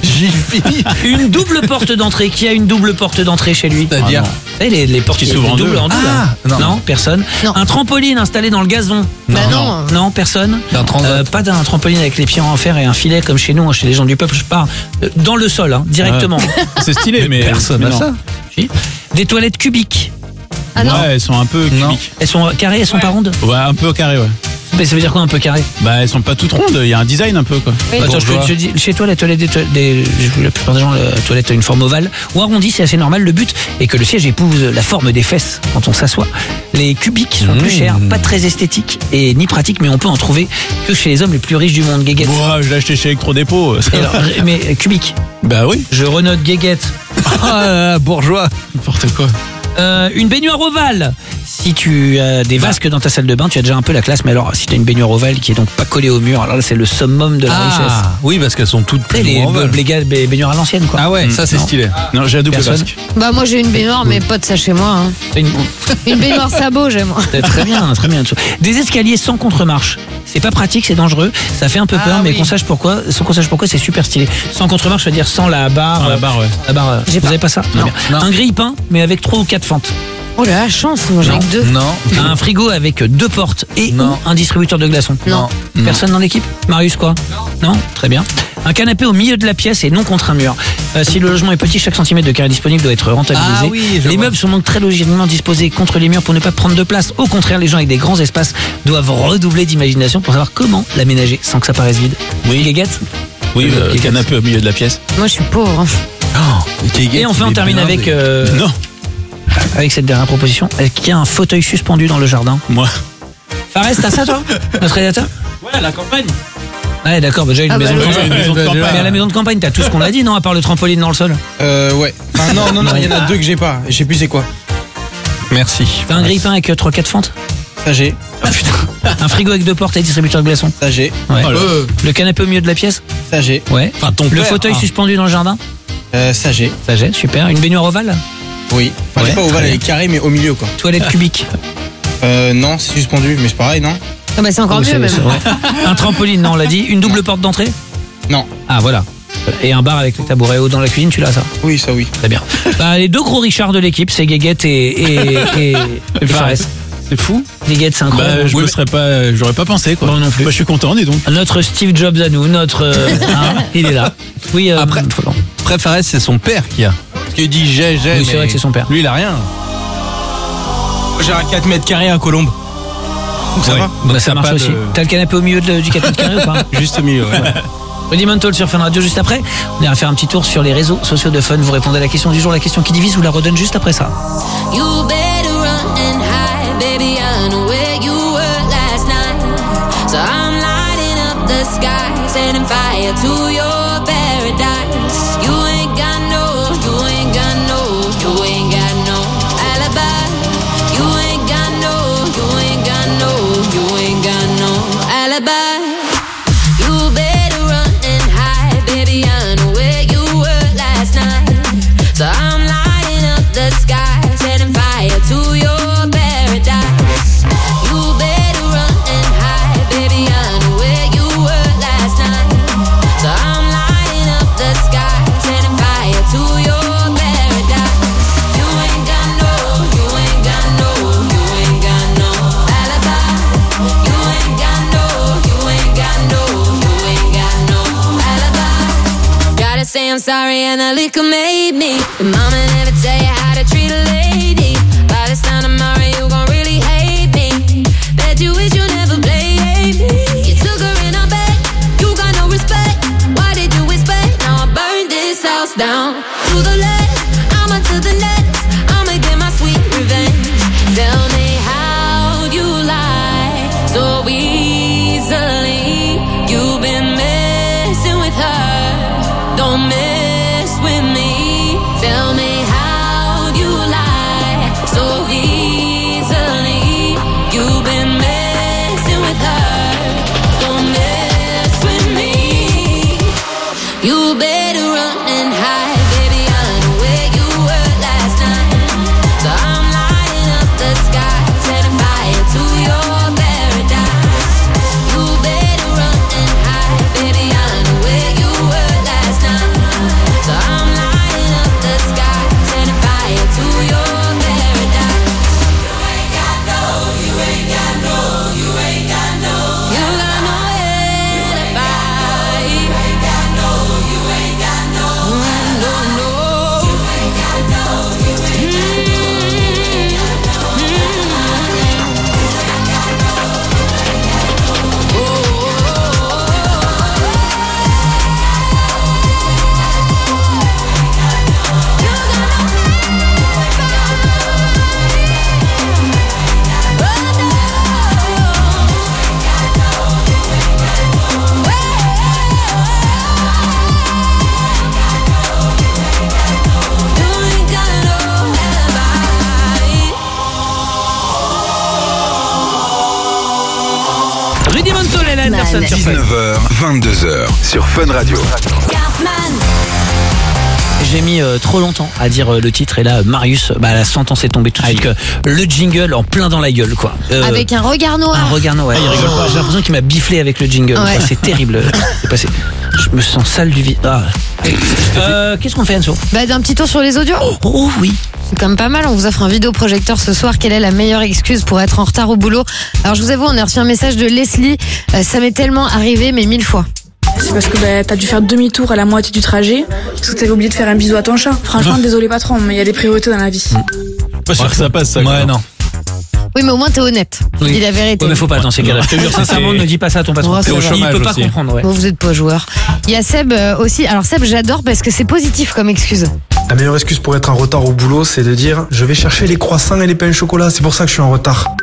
Une double porte d'entrée. Qui a une double porte d'entrée chez lui? C'est-à-dire Ah, non. Vous savez, les, les portes Qui qui s'ouvrent en double deux. en double. Ah, hein. non. personne. Non. Un trampoline installé dans le gazon. Bah non. Non, personne. C'est un transat. Euh, pas d'un trampoline avec les pieds en fer et un filet comme chez nous, chez les gens du peuple. Je pars euh, dans le sol, hein, directement. C'est stylé, mais personne mais n'a non. ça. Si. Des toilettes cubiques. Ah non. Ouais, elles sont un peu Non. cubiques. Elles sont carrées, elles sont pas rondes. Ouais, un peu carrées, ouais. Mais ça veut dire quoi un peu carré? Bah, elles sont pas toutes rondes, il y a un design un peu, quoi. Oui. Attends, je te, Bourgeois. je dis, chez toi, la toilette, des, toilettes- des, la plupart des gens, la toilette a une forme ovale ou arrondie, c'est assez normal. Le but est que le siège épouse la forme des fesses quand on s'assoit. Les cubiques sont plus chers, pas très esthétiques et ni pratiques, mais on peut en trouver que chez les hommes les plus riches du monde. Guéguette. Ouah, je l'ai acheté chez Electrodépôt. ça. Et alors, mais euh, cubique. Bah oui. Je renote Guéguette. Ah, là là, bourgeois. N'importe quoi. Euh, une baignoire ovale. Si tu as des vasques dans ta salle de bain, tu as déjà un peu la classe. Mais alors, si tu as une baignoire ovale qui est donc pas collée au mur, alors là, c'est le summum de la richesse. Ah, oui, parce qu'elles sont toutes Tu sais, plus les, ou moins ovales. les gars- les baignoires à l'ancienne, quoi. Ah ouais, ça c'est Non. stylé. Non, j'ai la double Personne. vasque. Bah moi j'ai une baignoire, mais pas de ça chez moi. hein. C'est une- Une baignoire sabot, j'ai moi. Très bien, très bien. Des escaliers sans contre-marche. C'est pas pratique, c'est dangereux. Ça fait un peu peur, Ah mais oui. qu'on sache pourquoi. Sans qu'on sache pourquoi, c'est super stylé. Sans contre-marche, je veux dire sans la barre. Sans la barre, ouais. La barre. euh, J'ai vous pas. avez pas ça Très Non. bien. Non. Un grille-pain, mais avec trois ou quatre fentes. Oh la chance, moi j'en ai Non. que deux. Non. Un frigo avec deux portes et Non. ou un distributeur de glaçons. Non. Personne dans l'équipe? Marius, quoi? Non. Très bien. Un canapé au milieu de la pièce et non contre un mur. Euh, si le logement est petit, chaque centimètre de carré disponible doit être rentabilisé. Ah oui, je les vois. meubles sont donc très logiquement disposés contre les murs pour ne pas prendre de place. Au contraire, les gens avec des grands espaces doivent redoubler d'imagination pour savoir comment l'aménager sans que ça paraisse vide. Oui, Guéguette? Oui, Euh, le Guéguette. canapé au milieu de la pièce. Moi je suis pauvre. hein. Et enfin, on termine avec, euh, Non, avec cette dernière proposition. Est-ce qu'il y a un fauteuil suspendu dans le jardin? moi. Fares, t'as ça, toi? Notre rédacteur? Ouais, la campagne. Ouais, d'accord, bah, déjà une Ah maison bah, de oui. campagne. Ouais, Maison de bah, campagne. déjà. Mais à la maison de campagne, t'as tout ce qu'on a dit, non, à part le trampoline dans le sol. Euh, ouais. Enfin, non, non, non, il y en a deux que j'ai pas. Je sais plus c'est quoi. Merci. T'as un grille-pain avec trois quatre fentes. Ça j'ai. Ah putain. Un frigo avec deux portes et distributeur de glaçons. Ça j'ai. Ouais. Oh là. Euh, Le canapé au milieu de la pièce. Ça j'ai. Ouais. Enfin, ton Le père. fauteuil Ah. suspendu dans le jardin. Euh, ça j'ai. Ça j'ai, super. Une baignoire ovale. Oui. Enfin, Ouais, c'est pas ovale, très elle est carrée, mais au milieu quoi. Toilette cubique. Euh, non, c'est suspendu, mais c'est pareil, non? Ah bah c'est encore Oh, mieux c'est- même. c'est vrai. Un trampoline, non, on l'a dit. Une double porte d'entrée. Non. Ah voilà. Et un bar avec les tabourets hauts dans la cuisine, tu l'as ça? Oui, ça oui. Très bien. Bah, les deux gros Richards de l'équipe, c'est Guéguette et, et, et, et Fares. C'est fou. Guéguette, c'est Bah, incroyable. je me serais pas, j'aurais pas pensé quoi. Bon, non plus. Bah, je suis content, dis donc. Notre Steve Jobs à nous, notre. euh, hein, il est là. Oui, euh, Après, Folland. Après, Fares, c'est son père qui a. Parce qu'il dit j'ai, j'ai. Oui, c'est mais vrai que c'est son père. Lui, il a rien. J'ai un quatre mètres carrés à Colombes. Donc ça Ouais. va? Bah, Donc, ça t'as marche pas aussi. de- T'as le canapé au milieu de- du quatre mètres carrés ou pas? Juste au milieu, ouais. Rudy Mantle sur Fun Radio juste après. On ira faire un petit tour sur les réseaux sociaux de Fun. Vous répondez à la question du jour, la question qui divise, vous la redonne juste après ça. You better run and hide, baby. I know where you were last night. So I'm lighting up the sky, setting fire to your paradise. You ain't got no, you ain't got no, you ain't got no alibi. You ain't got no, you ain't got no, you ain't got no alibi. You better run and hide, baby. I know where you were last night. So I'm lighting up the sky, setting fire to your paradise. You better run and hide, baby. I know where you were last night. So I'm lighting up the sky, setting fire to your paradise. You ain't got no, you ain't got no, you ain't got no alibi. You ain't got no, you ain't got no, you ain't got no alibi. Gotta say I'm sorry and the liquor made me. Your mama never tell you how to treat a lady. By this time tomorrow you gon' really hate me. Bet you wish you never played me. You took her in her bed, you got no respect. Why did you expect? Now I burned this house down. To the left, I'ma to the next. I'ma get my sweet revenge. Tell me how you lie so easily. You've been messing with her. Don't mess with me. Tell me how you lie so easily. You've been messing with her. Don't mess with me. You better run and hide, baby. I know where you were last night. So I'm lighting up the sky, setting fire to your paradise. You better run and hide, baby. I know where you were last night. So I'm lighting up the sky, setting fire to your paradise. You ain't got no, you ain't got no, you ain't got no. You got no alibi. You ain't got no, you ain't got no. No, no. You ain't got no, you ain't got Rudy Mantle et Hélène Anderson sur Fun. dix-neuf heures, vingt-deux heures sur Fun Radio. J'ai mis euh, trop longtemps à dire euh, le titre et là Marius, bah, la sentence est tombée tout de suite que le jingle en plein dans la gueule quoi. Euh, Avec un regard noir. un regard noir. Ouais. Ah, il rigole pas. J'ai l'impression qu'il m'a biflé avec le jingle. Ouais. quoi. C'est terrible. C'est passé. Je me sens sale du vide. Ah. Euh, Qu'est-ce qu'on fait Anso? Bah d'un petit tour sur les audios. Oh, oh oui. C'est quand même pas mal, on vous offre un vidéoprojecteur ce soir. Quelle est la meilleure excuse pour être en retard au boulot? Alors je vous avoue, on a reçu un message de Leslie. Euh, ça m'est tellement arrivé, mais mille fois. C'est parce que bah, t'as dû faire demi-tour à la moitié du trajet, parce que t'avais oublié de faire un bisou à ton chat. Franchement, désolé patron, mais il y a des priorités dans la vie. Pas sûr que ça passe ça. Ouais, non. Oui, mais au moins t'es honnête. Tu Oui. dis la vérité. Ouais, mais faut pas dans ces cas-là. Je te jure sincèrement, ne dis pas ça à ton patron. Oh, c'est Il vrai. peut pas comprendre. Ouais. Bon, vous êtes pas joueur. Il y a Seb euh, aussi. Alors Seb, j'adore parce que c'est positif comme excuse. La meilleure excuse pour être en retard au boulot, c'est de dire je vais chercher les croissants et les pains au chocolat, c'est pour ça que je suis en retard.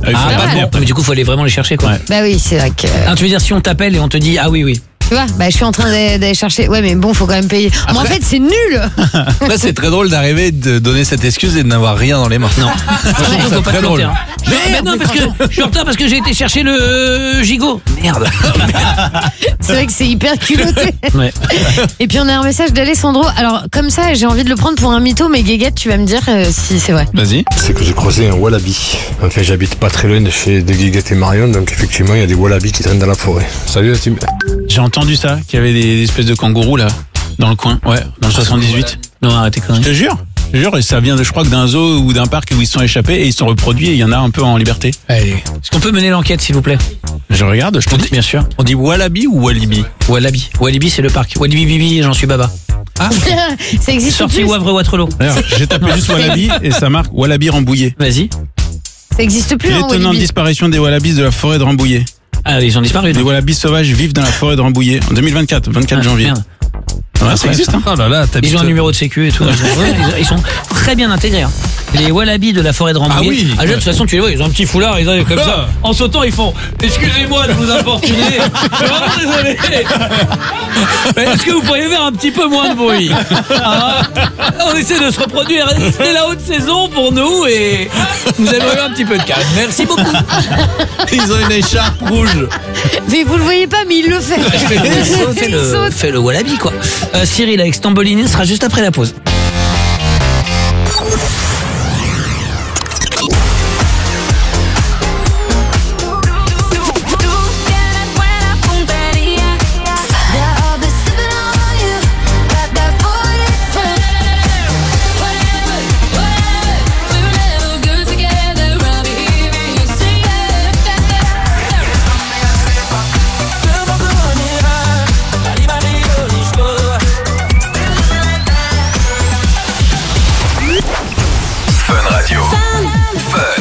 Ah, il faut Ah, pas bah, venir. mais du coup, faut aller vraiment les chercher, quoi. Bah oui, c'est vrai que. Ah, tu veux dire, si on t'appelle et on te dit, ah oui, oui. Tu vois, bah, je suis en train d'aller d'aller chercher. Ouais, mais bon, faut quand même payer. Mais en fait, c'est nul. Là, c'est très drôle d'arriver, de donner cette excuse et de n'avoir rien dans les mains. Non. C'est Faut pas très te drôle. planter, hein. Mais, mais non, parce que je suis en retard parce que j'ai été chercher le euh, gigot. Merde. C'est vrai que c'est hyper culotté. Ouais. Et puis on a un message d'Alessandro. Alors comme ça, j'ai envie de le prendre pour un mytho, mais Guéguette, tu vas me dire euh, si c'est vrai. Vas-y. C'est que j'ai croisé un wallaby. Enfin, j'habite pas très loin de chez de Guiguette et Marion, donc effectivement, il y a des wallabies qui traînent dans la forêt. Salut la team. J'ai entendu ça, qu'il y avait des espèces de kangourous là, dans le coin. Ouais, dans le soixante-dix-huit. Non, arrêtez quand Je même. te jure. Je te jure, et ça vient de, je crois que d'un zoo ou d'un parc où ils se sont échappés et ils se sont reproduits et il y en a un peu en liberté. Allez. Est-ce qu'on peut mener l'enquête, s'il vous plaît? Je regarde, je te dis. Bien sûr. On dit Wallaby ou Walibi? Wallaby. Wallaby, c'est le parc. Walibi Bibi, j'en suis baba. Ah, Ça existe Sorti plus. Wavre Waterloo. D'ailleurs, j'ai tapé juste Wallaby et ça marque Wallaby Rambouillet. Vas-y. Ça existe plus. Hein, L'étonnante Walibi. disparition des wallabies de la forêt de Rambouillet. Ah, ils ont disparu. Les donc. wallabies sauvages vivent dans la forêt de Rambouillet en deux mille vingt-quatre, vingt-quatre Ah, janvier. merde. Ouais, ça existe, hein. oh là là, t'habites- Ils ont un numéro de sécu et tout. Ils, ont- ouais, ils- ils sont très bien intégrés. hein. Les wallabies de la forêt de Rambouillet. Ah oui. Ah, de toute façon, tu les vois, ils ont un petit foulard, ils arrivent comme ça. En sautant, ils font excusez-moi de vous importuner. Je suis vraiment désolé. Mais est-ce que vous pourriez faire un petit peu moins de bruit? Hein? On essaie de se reproduire. C'était la haute saison pour nous et nous aimerions un petit peu de calme. Merci beaucoup. Ils ont une écharpe rouge. Mais vous le voyez pas, mais il le fait. Fais Il le, saute. fais le wallaby, quoi. Euh, Cyril avec Stambolini sera juste après la pause. Fun Radio. Fun.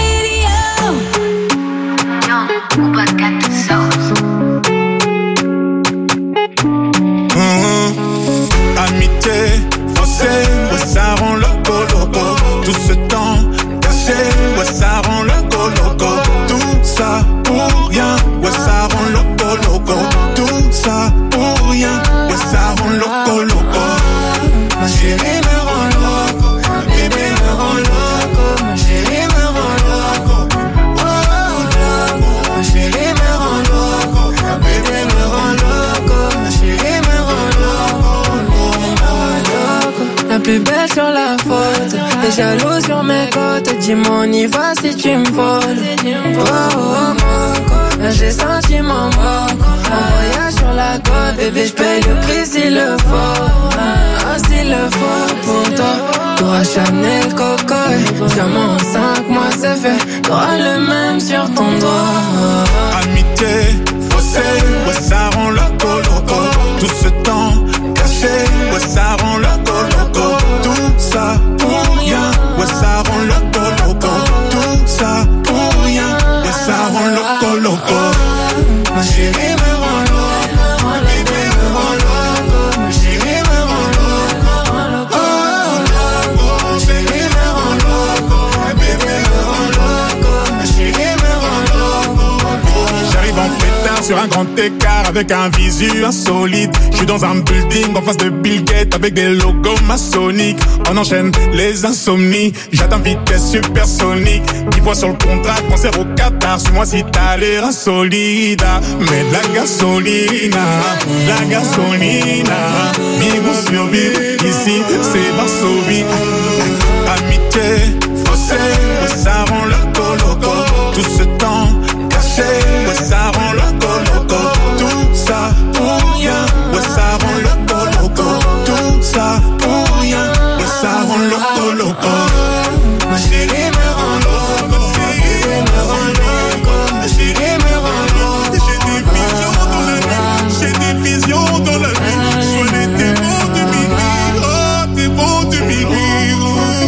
Mmh. Amitié, forcée, ouais, ça rend loco, loco. Tout ce temps caché, ouais, ça rend loco, loco. Tout ça pour rien, ouais, ça rend loco, loco. Tout ça pour rien, ouais, ça rend loco, loco. Ma chérie me rend loco, bébé me rend loco. Ma chérie me rend loco, oh, loco. Ma chérie me rend loco, bébé me rend loco. Ma chérie me rend loco. La plus belle sur la photo, t'es jaloux sur mes côtes. Dis-moi on y va si tu me voles. Oh, oh, moco, là j'ai senti mon moco. Un voyage sur la côte, bébé j'paye le prix s'il le faut. Ah, s'il le faut pour toi. T'auras Chanel, Coco, diamant en cinq mois c'est fait. T'auras le même sur ton doigt. Amitié, faussée, ouais, ça rend loco, loco. Tout ce temps caché, ouais, ça rend loco, loco. Tout ça pour rien, ouais, ça rend loco, loco. Tout ça pour rien, ouais, ça rend loco, loco. Ma chérie me rend loco, mon bébé me rend loco. Ma chérie me rend loco, oh, loco. Ma chérie me rend loco, mon bébé me rend loco. Ma chérie me rend loco. J'arrive en pétard sur un grand écart avec un visu insolite. Je suis dans un building en face de Bill Gates avec des logos maçonniques. On enchaîne les insomnies, j'atteins vitesse supersonique. dix points sur le contrat, concert au Qatar. Suis-moi si t'as l'air insolide. Mais de la gasolina, la gasolina. Vivons sur vivre, ici c'est Varsovie. Amitié, faussée, ouais, ça rend loco, loco. Tout ce temps caché, ouais, ça rend loco, loco. Tout ça pour rien, ouais, ça rend loco, loco. Tout ça pour rien, ouais, ça rend loco, loco. Ma chérie me rend loco, ma chérie me rend loco, ma chérie me rend loco. J'ai des visions dans la nuit, j'ai des visions dans la nuit. Je vois les démons du minuit, oh, démons du minuit.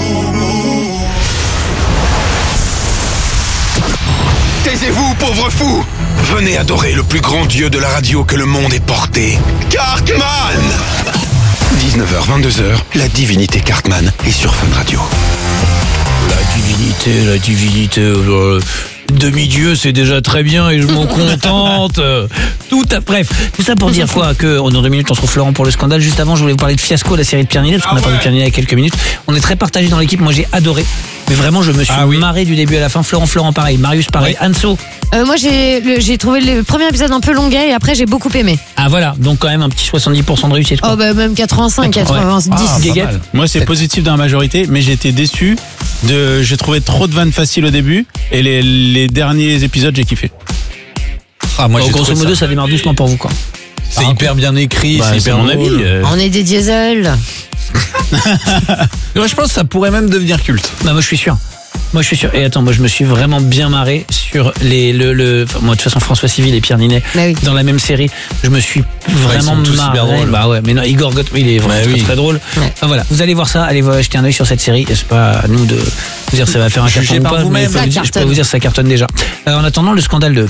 Taisez-vous, pauvre fou! Venez adorer le plus grand dieu de la radio que le monde ait porté, Cartman! dix-neuf heures, vingt-deux heures, la divinité Cartman est sur Fun Radio. La divinité, la divinité. Euh, demi-dieu, c'est déjà très bien et je m'en contente. Tout à, bref, tout ça pour dire quoi, que dans deux minutes on se retrouve Florent pour le scandale. Juste avant, je voulais vous parler de Fiasco, la série de Pierre Ninet, parce qu'on a parlé de Pierre Ninet il y a quelques minutes. On est très partagés dans l'équipe. Moi, j'ai adoré. Mais vraiment, je me suis ah oui. marré du début à la fin. Florent, Florent, pareil. Marius, pareil. Oui. Anso. Euh, moi, j'ai, le, j'ai trouvé le premier épisode un peu longuet et après, j'ai beaucoup aimé. Ah voilà, donc quand même un petit soixante-dix pour cent de réussite. Quoi. Oh bah même quatre-vingt-cinq, quatre-vingt-dix. Ouais. Ah, moi, c'est positif dans la majorité, mais j'ai été déçu. De, j'ai trouvé trop de vannes faciles au début et les, les derniers épisodes, j'ai kiffé. Ah, moi, bon, grosso modo, ça. ça démarre doucement pour vous, quoi. C'est ah, hyper bien écrit, bah, c'est hyper mon avis. Euh... On est des diesels. Moi, je pense que ça pourrait même devenir culte. Bah, moi, je suis sûr. Moi, je suis sûr. Et attends, moi, je me suis vraiment bien marré sur les, le, le, enfin, moi, de toute façon, François Civil et Pierre Ninet, bah oui. dans la même série. Je me suis vraiment ouais, marré. Bah ouais, mais non, Igor Gott, oui, il est vraiment bah, très, oui. très drôle. Ouais. Enfin, voilà. Vous allez voir ça, allez jeter un œil sur cette série. C'est pas à nous de vous dire ça va faire un carton ou pas, mais je, dire, je peux vous dire ça cartonne déjà. Alors, en attendant, le scandale de...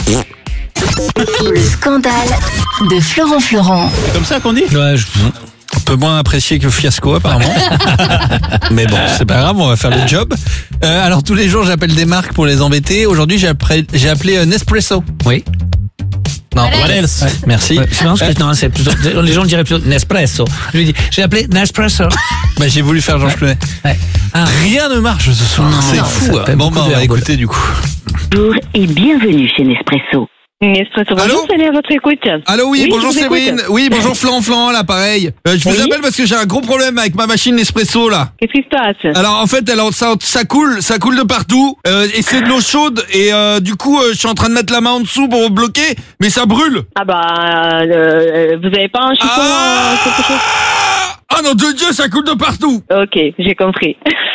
Le scandale de Florent Florent. C'est comme ça qu'on dit? Ouais, je... un peu moins apprécié que Fiasco apparemment. Mais bon, c'est pas grave, on va faire le job. Euh, alors tous les jours, j'appelle des marques pour les embêter. Aujourd'hui, j'ai appelé, j'ai appelé euh, Nespresso. Oui. Non, what else? Ouais, merci. Ouais, non, euh, non, c'est plutôt, les gens diraient plutôt Nespresso. Je lui dis, j'ai appelé Nespresso. Bah, j'ai voulu faire Georges ouais. Clooney. Ouais. Ah, rien ne marche ce soir. Non, c'est non, fou. Bon, bah, on va écouter du coup. Bonjour et bienvenue chez Nespresso. Nespresso, bonjour, c'est à votre écoute. Allô, oui, oui bonjour Séverine. Oui, bonjour Flan Flan, là, pareil. Euh, je vous oui. appelle parce que j'ai un gros problème avec ma machine Nespresso, là. Qu'est-ce qui se passe? Alors, en fait, elle, ça, ça coule, ça coule de partout, euh, et c'est de l'eau chaude, et euh, du coup, euh, je suis en train de mettre la main en dessous pour bloquer, mais ça brûle. Ah bah, euh, vous avez pas un chiffon, ah, euh, quelque chose? Ah non, de Dieu, ça coule de partout. Ok, j'ai compris.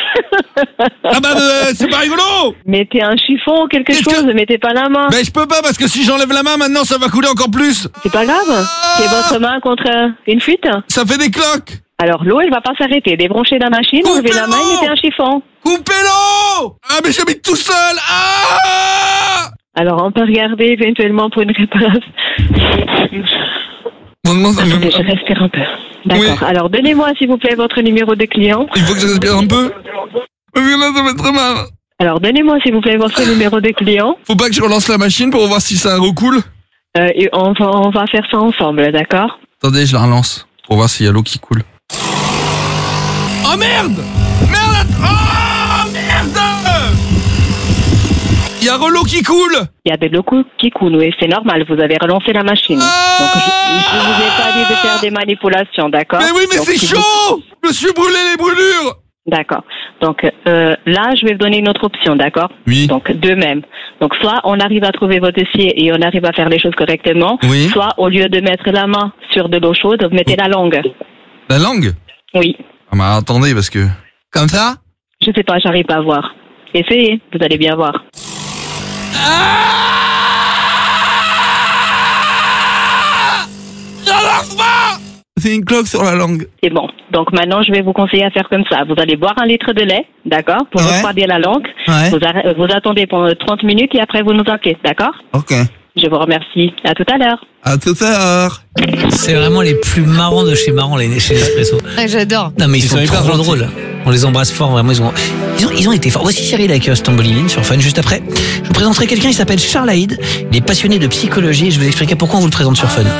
Ah bah euh, c'est pas rigolo. Mettez un chiffon ou quelque Qu'est-ce chose, que... mettez pas la main. Mais je peux pas parce que si j'enlève la main maintenant ça va couler encore plus. C'est pas grave. Ah. C'est votre main contre une fuite. Ça fait des cloques. Alors l'eau elle va pas s'arrêter. Débranchez la machine, enlevez la main et mettez un chiffon. Coupez l'eau. Ah mais j'habite tout seul. Ah. Alors on peut regarder éventuellement pour une réparation. Attendez, je respire un peu. D'accord. Oui. Alors, donnez-moi, s'il vous plaît, votre numéro de client. Il faut que je respire un peu. Parce que là, ça fait très mal. Alors, donnez-moi, s'il vous plaît, votre numéro de client. Faut pas que je relance la machine pour voir si ça recoule. Euh, et on va, on va faire ça ensemble, d'accord? Attendez, je la relance pour voir s'il y a l'eau qui coule. Oh merde! Merde! Oh merde! Il y a l'eau qui coule. Il y a de l'eau qui coule, oui, c'est normal. Vous avez relancé la machine. Ah. Donc je ne vous ai pas dit de faire des manipulations, d'accord? Mais oui, mais Donc, c'est chaud vous... Je me suis brûlé les brûlures. D'accord. Donc euh, là, je vais vous donner une autre option, d'accord? Oui. Donc de même. Donc soit on arrive à trouver votre dossier et on arrive à faire les choses correctement. Oui. Soit au lieu de mettre la main sur de l'eau chaude, vous mettez la langue. La langue? Oui. Ah bah attendez, parce que... Comme ça? Je sais pas, j'arrive pas à voir. Essayez, vous allez bien voir. Ah, ça marche pas. C'est une cloque sur la langue. C'est bon. Donc maintenant, je vais vous conseiller à faire comme ça. Vous allez boire un litre de lait, d'accord, pour ouais. refroidir la langue. Ouais. Vous, arr- vous attendez pendant trente minutes et après vous nous appelez, d'accord? Ok. Je vous remercie. À tout à l'heure. À tout à l'heure. C'est vraiment les plus marrants de chez marrants, les chez Nespresso. Ah, j'adore. Non mais ils, ils sont, sont hyper trop drôles. On les embrasse fort, vraiment. Ils ont, ils ont, ils ont été forts. Voici Cyril avec euh, Stamboline sur Fun. Juste après, je vous présenterai quelqu'un qui s'appelle Charles Haïd. Il est passionné de psychologie et je vais vous expliquer pourquoi on vous le présente sur Fun.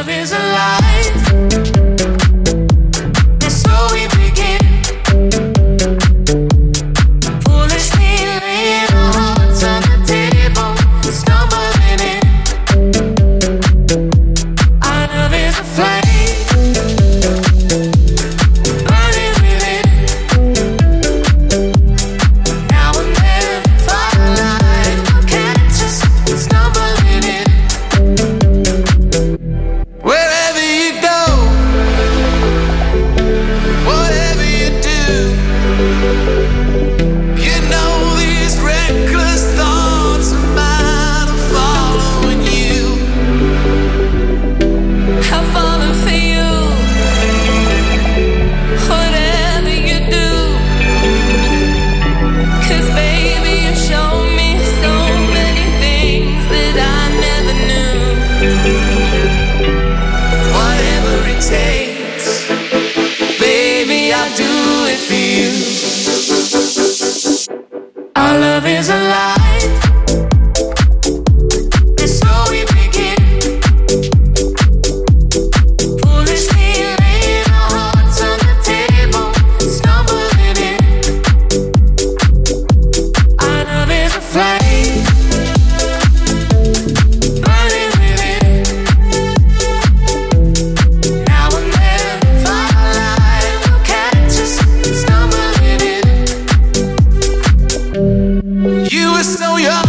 was so young.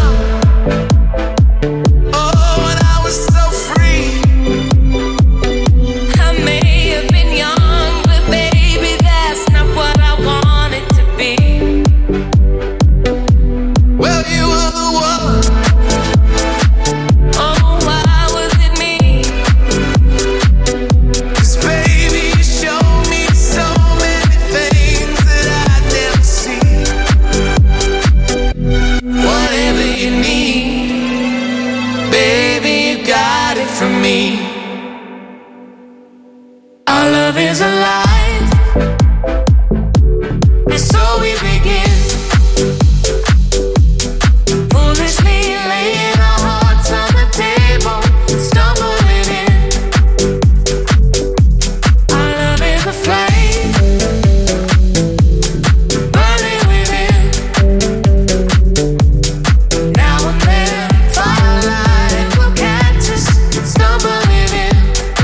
Oh, and I was so free. I may have been young, but baby, that's not what I wanted to be. Well, you were the one. Oh, why was it me? 'Cause baby, you showed me so many things that I'd never seen. Whatever you need, baby, you got it from me. Our love is alive, and so we begin. Foolishly laying our hearts on the table, stumbling in. Our love is a flame, burning within. Now and then, firelight will catch us, stumbling in.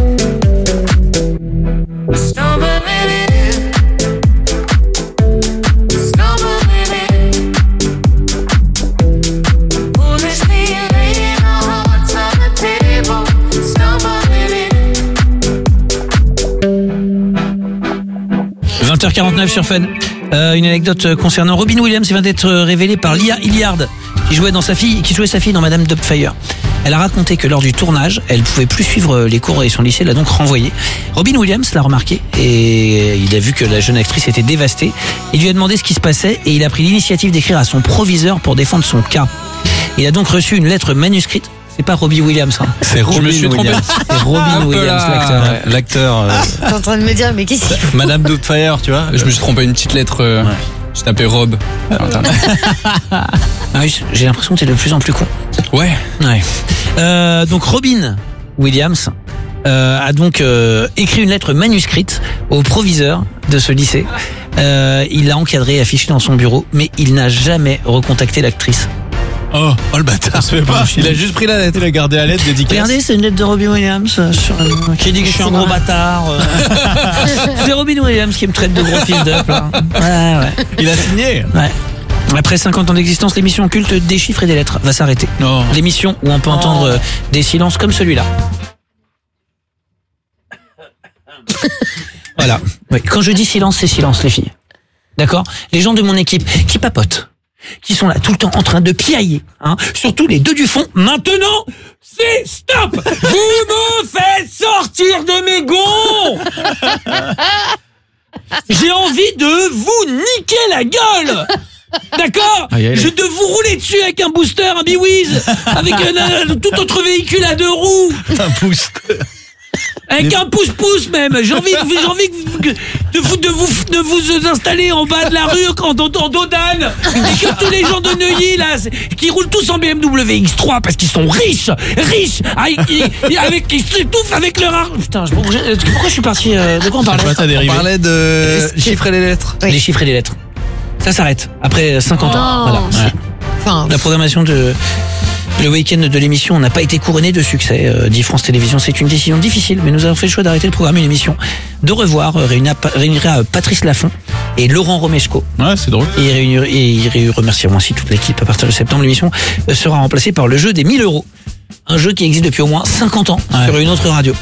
Stumbling in. Stumbling in. Foolishly laying our hearts on the table, stumbling in. vingt heures quarante-neuf sur Fun. Euh, une anecdote concernant Robin Williams vient d'être révélée par Lia Hilliard, qui jouait dans sa fille, qui jouait sa fille dans Madame Doubtfire. Elle a raconté que lors du tournage, elle pouvait plus suivre les cours et son lycée l'a donc renvoyée. Robin Williams l'a remarqué et il a vu que la jeune actrice était dévastée. Il lui a demandé ce qui se passait et il a pris l'initiative d'écrire à son proviseur pour défendre son cas. Il a donc reçu une lettre manuscrite. C'est pas Robbie Williams. Hein. C'est Robin Je me suis trompé. Williams. C'est Robin Williams, l'acteur. Ouais, l'acteur. euh, T'es en train de me dire, mais qu'est-ce qu'il fait? Madame Doubtfire, tu vois. Je me suis trompé, une petite lettre. euh, J'ai tapé Rob. sur Internet. Ah oui, j'ai l'impression que t'es de plus en plus con. Ouais. Ouais. Euh, donc Robin Williams euh, a donc euh, écrit une lettre manuscrite au proviseur de ce lycée. Euh, il l'a encadré et affiché dans son bureau, mais il n'a jamais recontacté l'actrice. Oh, Oh le bâtard. ça se fait pas. Il a juste pris la lettre. Il a gardé la lettre dédicace. Regardez, c'est une lettre de Robin Williams euh, sur, euh, qui dit que je suis un gros bâtard. euh. C'est Robin Williams qui me traite de gros fils d'up là. Ouais, ouais. Il a signé. Ouais. Après cinquante ans d'existence, l'émission culte des chiffres et des lettres va s'arrêter. Non. L'émission où on peut entendre euh, des silences comme celui-là. Voilà. Ouais. Quand je dis silence, c'est silence, les filles. D'accord? Les gens de mon équipe qui papotent, qui sont là tout le temps en train de piailler, hein, surtout les deux du fond. Maintenant, c'est stop! Vous me faites sortir de mes gonds! J'ai envie de vous niquer la gueule! D'accord? Aïe, aïe, aïe. Je de vous rouler dessus avec un booster, un biwiz, avec un, un- tout autre véhicule à deux roues, Un booster. avec un pouce-pouce même. J'ai envie, de- j'ai envie de, de vous, de, vous, de vous installer en bas de la rue en, en, en dos d'âne. Et que tous les gens de Neuilly, là, c'est- qui roulent tous en B M W X trois parce qu'ils sont riches, riches, avec, ils- avec, ils s'étouffent avec leur argent. Putain, je- pourquoi je pourquoi je suis parti, euh, de quoi on parlait? Pas ta On dérivé. parlait de chiffres et les lettres. Oui. Les chiffres et les lettres. Ça s'arrête après cinquante ans. Oh. Voilà. Ouais. Enfin, La programmation de le week-end de l'émission n'a pas été couronnée de succès, euh, dit France Télévisions. C'est une décision difficile, mais nous avons fait le choix d'arrêter de programmer une émission. De revoir euh, réunira, réunira euh, Patrice Laffont et Laurent Romeshko. Ouais, c'est drôle. Et, réunir- et ils remercieront ainsi toute l'équipe. À partir de septembre, l'émission euh, sera remplacée par le jeu des mille euros. Un jeu qui existe depuis au moins cinquante ans Ouais. sur une autre radio.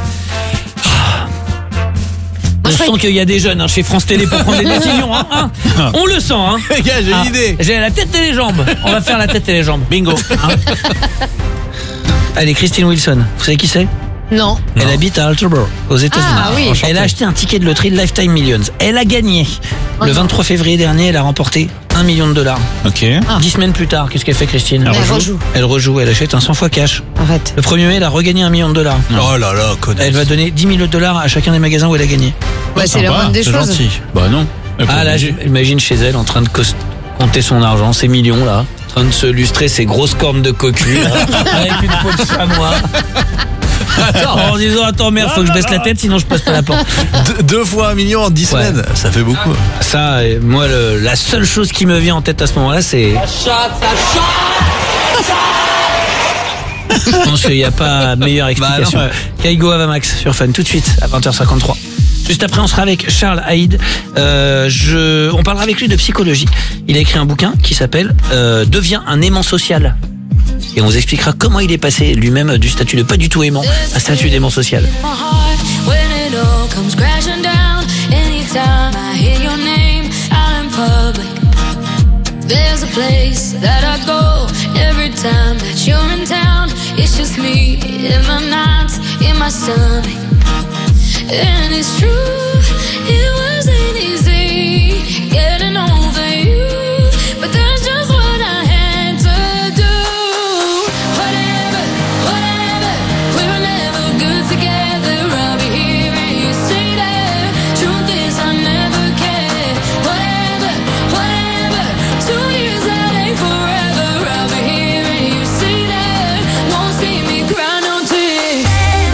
On je sent croyais- qu'il y a des jeunes hein, chez France Télé pour prendre des décisions. Hein, hein. On le sent. Hein. Les gars, j'ai Ah, une idée. J'ai la tête et les jambes. On va faire la tête et les jambes. Bingo. Hein. Allez, Christine Wilson. Vous savez qui c'est? non. Elle habite à Alterborough, aux États-Unis. Ah, oui. Elle a acheté un ticket de loterie Lifetime Millions. Elle a gagné. Le vingt-trois février dernier, elle a remporté un million de dollars. Ok. Dix semaines plus tard, qu'est-ce qu'elle fait, Christine? Elle rejoue. Elle rejoue. Elle achète un cent fois cash. Arrête. Le premier mai, elle a regagné un million de dollars. Oh là là, connasse. Elle va donner dix mille dollars à chacun des magasins où elle a gagné. Bah, c'est la sympa, moindre des c'est choses. gentil. Bah non. Elle Ah peut là, obliger. j'imagine chez elle en train de cos- compter son argent, ses millions là, en train de se lustrer ses grosses cornes de cocu là, avec une peau de chamois. En disant attends merde, faut que je baisse la tête sinon je passe pas la porte. Deux, deux fois un million en dix Ouais. semaines, ça fait beaucoup. Ça, euh, moi, le- la seule chose qui me vient en tête à ce moment-là, c'est. Je pense qu'il n'y a pas meilleure explication. Bah non, Kaigo Avamax sur Fun tout de suite à vingt heures cinquante-trois. Juste après, on sera avec Charles Haïd. Euh, je, on parlera avec lui de psychologie. Il a écrit un bouquin qui s'appelle euh, « Deviens un aimant social ». Et on vous expliquera comment il est passé lui-même du statut de pas du tout aimant à statut d'aimant social. There's a place that I go every time that you're in town. It's just me in my nights, in my stomach. And it's true, it wasn't easy getting over you, but that's just what I had to do. Whatever, whatever, we were never good together. I'll be here and you stay there. Truth is I never cared. Whatever, whatever, two years that ain't forever. I'll be here and you stay there. Won't see me cry no tears.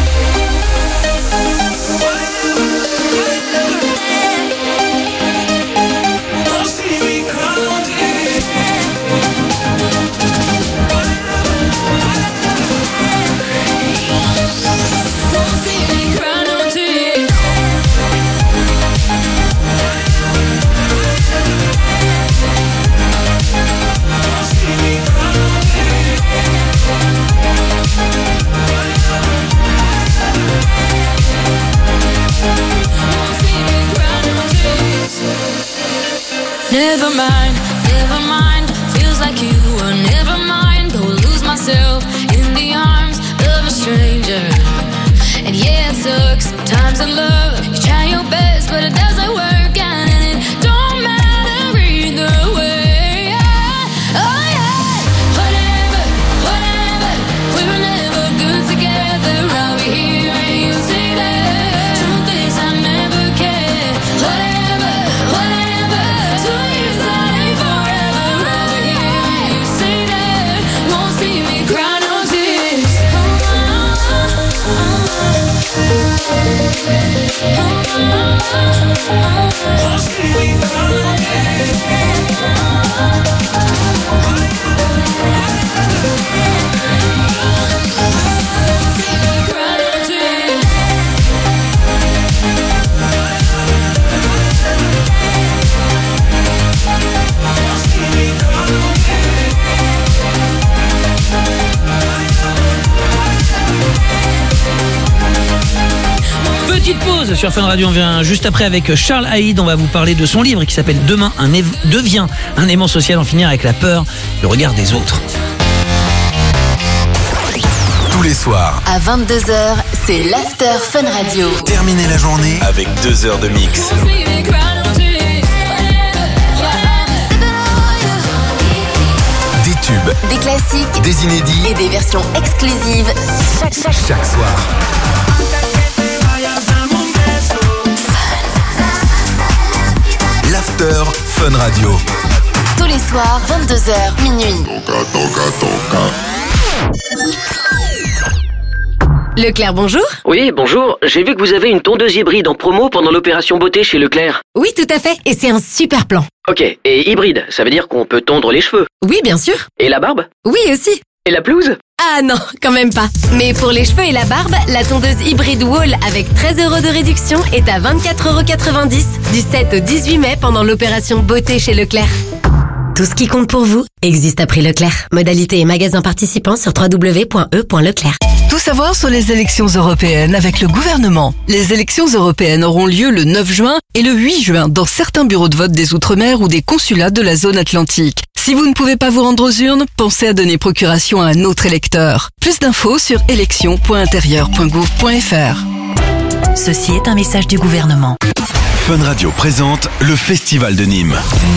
Never mind, never mind. Feels like you were never mind. Go lose myself in the arms of a stranger. And yeah, it sucks sometimes in love. You try your best, but it doesn't work, and it don't matter either way. Oh yeah, whatever, whatever. We were never good together. I'll be here and you stay there. Truth is I never cared. Whatever, whatever. Two years that ain't forever. I'll be here and you stay there. Won't see me cry no tears. Won't see me cry no Petite pause sur Fun Radio, on vient juste après avec Charles Haïd. On va vous parler de son livre qui s'appelle Demain, un év- devient un aimant social, en finir avec la peur, le regard des autres. Tous les soirs, À vingt-deux heures, c'est l'After Fun Radio. terminez la journée avec deux heures de mix. Des tubes, Des classiques des inédits, et des versions exclusives chaque, chaque, chaque soir. L'After Fun Radio. tous les soirs, vingt-deux heures, minuit. Leclerc, bonjour. Oui, bonjour. J'ai vu que vous avez une tondeuse hybride en promo pendant l'opération beauté chez Leclerc. Oui, tout à fait. Et c'est un super plan. Ok, et hybride, ça veut dire qu'on peut tondre les cheveux. Oui, bien sûr. Et la barbe? Oui, aussi. Et la pelouse? Ah non, quand même pas. Mais pour les cheveux et la barbe, la tondeuse hybride Wall avec treize euros de réduction est à vingt-quatre euros quatre-vingt-dix du sept au dix-huit mai pendant l'opération beauté chez Leclerc. Tout ce qui compte pour vous existe à prix Leclerc. Modalité et magasin participants sur w w w point e point leclerc. Tout savoir sur les élections européennes avec le gouvernement. Les élections européennes auront lieu le neuf juin et le huit juin dans certains bureaux de vote des Outre-mer ou des consulats de la zone atlantique. Si vous ne pouvez pas vous rendre aux urnes, pensez à donner procuration à un autre électeur. Plus d'infos sur élections point intérieur point gouv point f r. Ceci est un message du gouvernement. Fun Radio présente le Festival de Nîmes.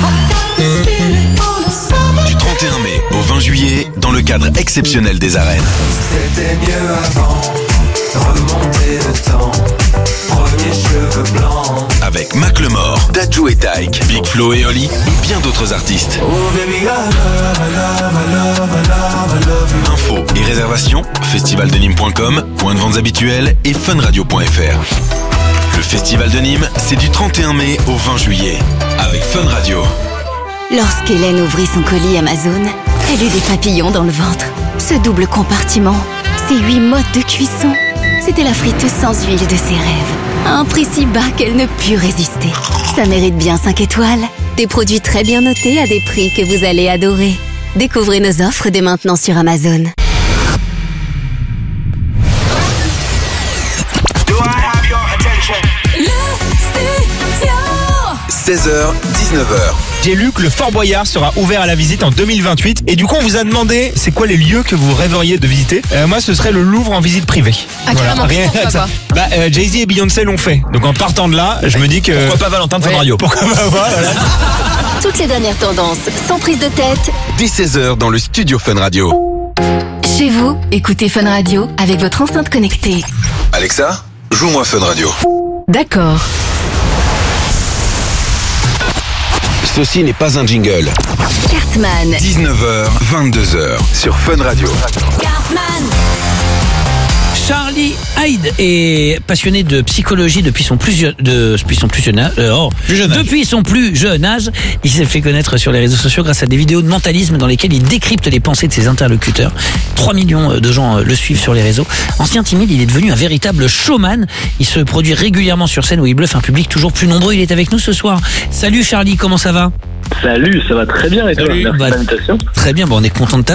Du trente et un mai au vingt juillet, dans le cadre exceptionnel des arènes. C'était mieux avant, remonter le temps, premiers cheveux blancs. Avec Macklemore, Dadju et Tyke, Big Flo et Oli et bien d'autres artistes. Oh baby, I love, I love, I love, I love, I love you. Infos et réservations, festival de nîmes point com, point de vente habituel et funradio point f r. Le Festival de Nîmes, c'est du trente et un mai au vingt juillet, avec Fun Radio. Lorsqu'Hélène ouvrit son colis Amazon, elle eut des papillons dans le ventre. Ce double compartiment, ces huit modes de cuisson, c'était la friteuse sans huile de ses rêves. à un prix si bas qu'elle ne put résister. Ça mérite bien cinq étoiles. Des produits très bien notés à des prix que vous allez adorer. Découvrez nos offres dès maintenant sur Amazon. seize heures, dix-neuf heures. J'ai lu que le Fort Boyard sera ouvert à la visite en deux mille vingt-huit et du coup on vous a demandé c'est quoi les lieux que vous rêveriez de visiter. Euh, moi ce serait le Louvre en visite privée. Ah, carrément, rien pourquoi que ça. pas Bah euh, Jay-Z et Beyoncé l'ont fait. Donc en partant de là, je me dis que pourquoi pas Valentin de Fun Radio. Pourquoi pas voilà. Toutes les dernières tendances, sans prise de tête. Dès seize heures dans le studio Fun Radio. Chez vous, écoutez Fun Radio avec votre enceinte connectée. Alexa, joue-moi Fun Radio. D'accord. Ceci n'est pas un jingle. Cartman. dix-neuf heures, vingt-deux heures sur Fun Radio. Cartman. Charlie Hyde est passionné de psychologie depuis son plus jeune, de, depuis son plus jeune âge. Euh, oh, plus jeune âge. Depuis son plus jeune âge, il s'est fait connaître sur les réseaux sociaux grâce à des vidéos de mentalisme dans lesquelles il décrypte les pensées de ses interlocuteurs. trois millions de gens le suivent sur les réseaux. Ancien timide, il est devenu un véritable showman. Il se produit régulièrement sur scène où il bluffe un public toujours plus nombreux. Il est avec nous ce soir. Salut Charlie, comment ça va ? Salut, ça va très bien et toi ? Merci de l'invitation. Très bien, bon, on est content de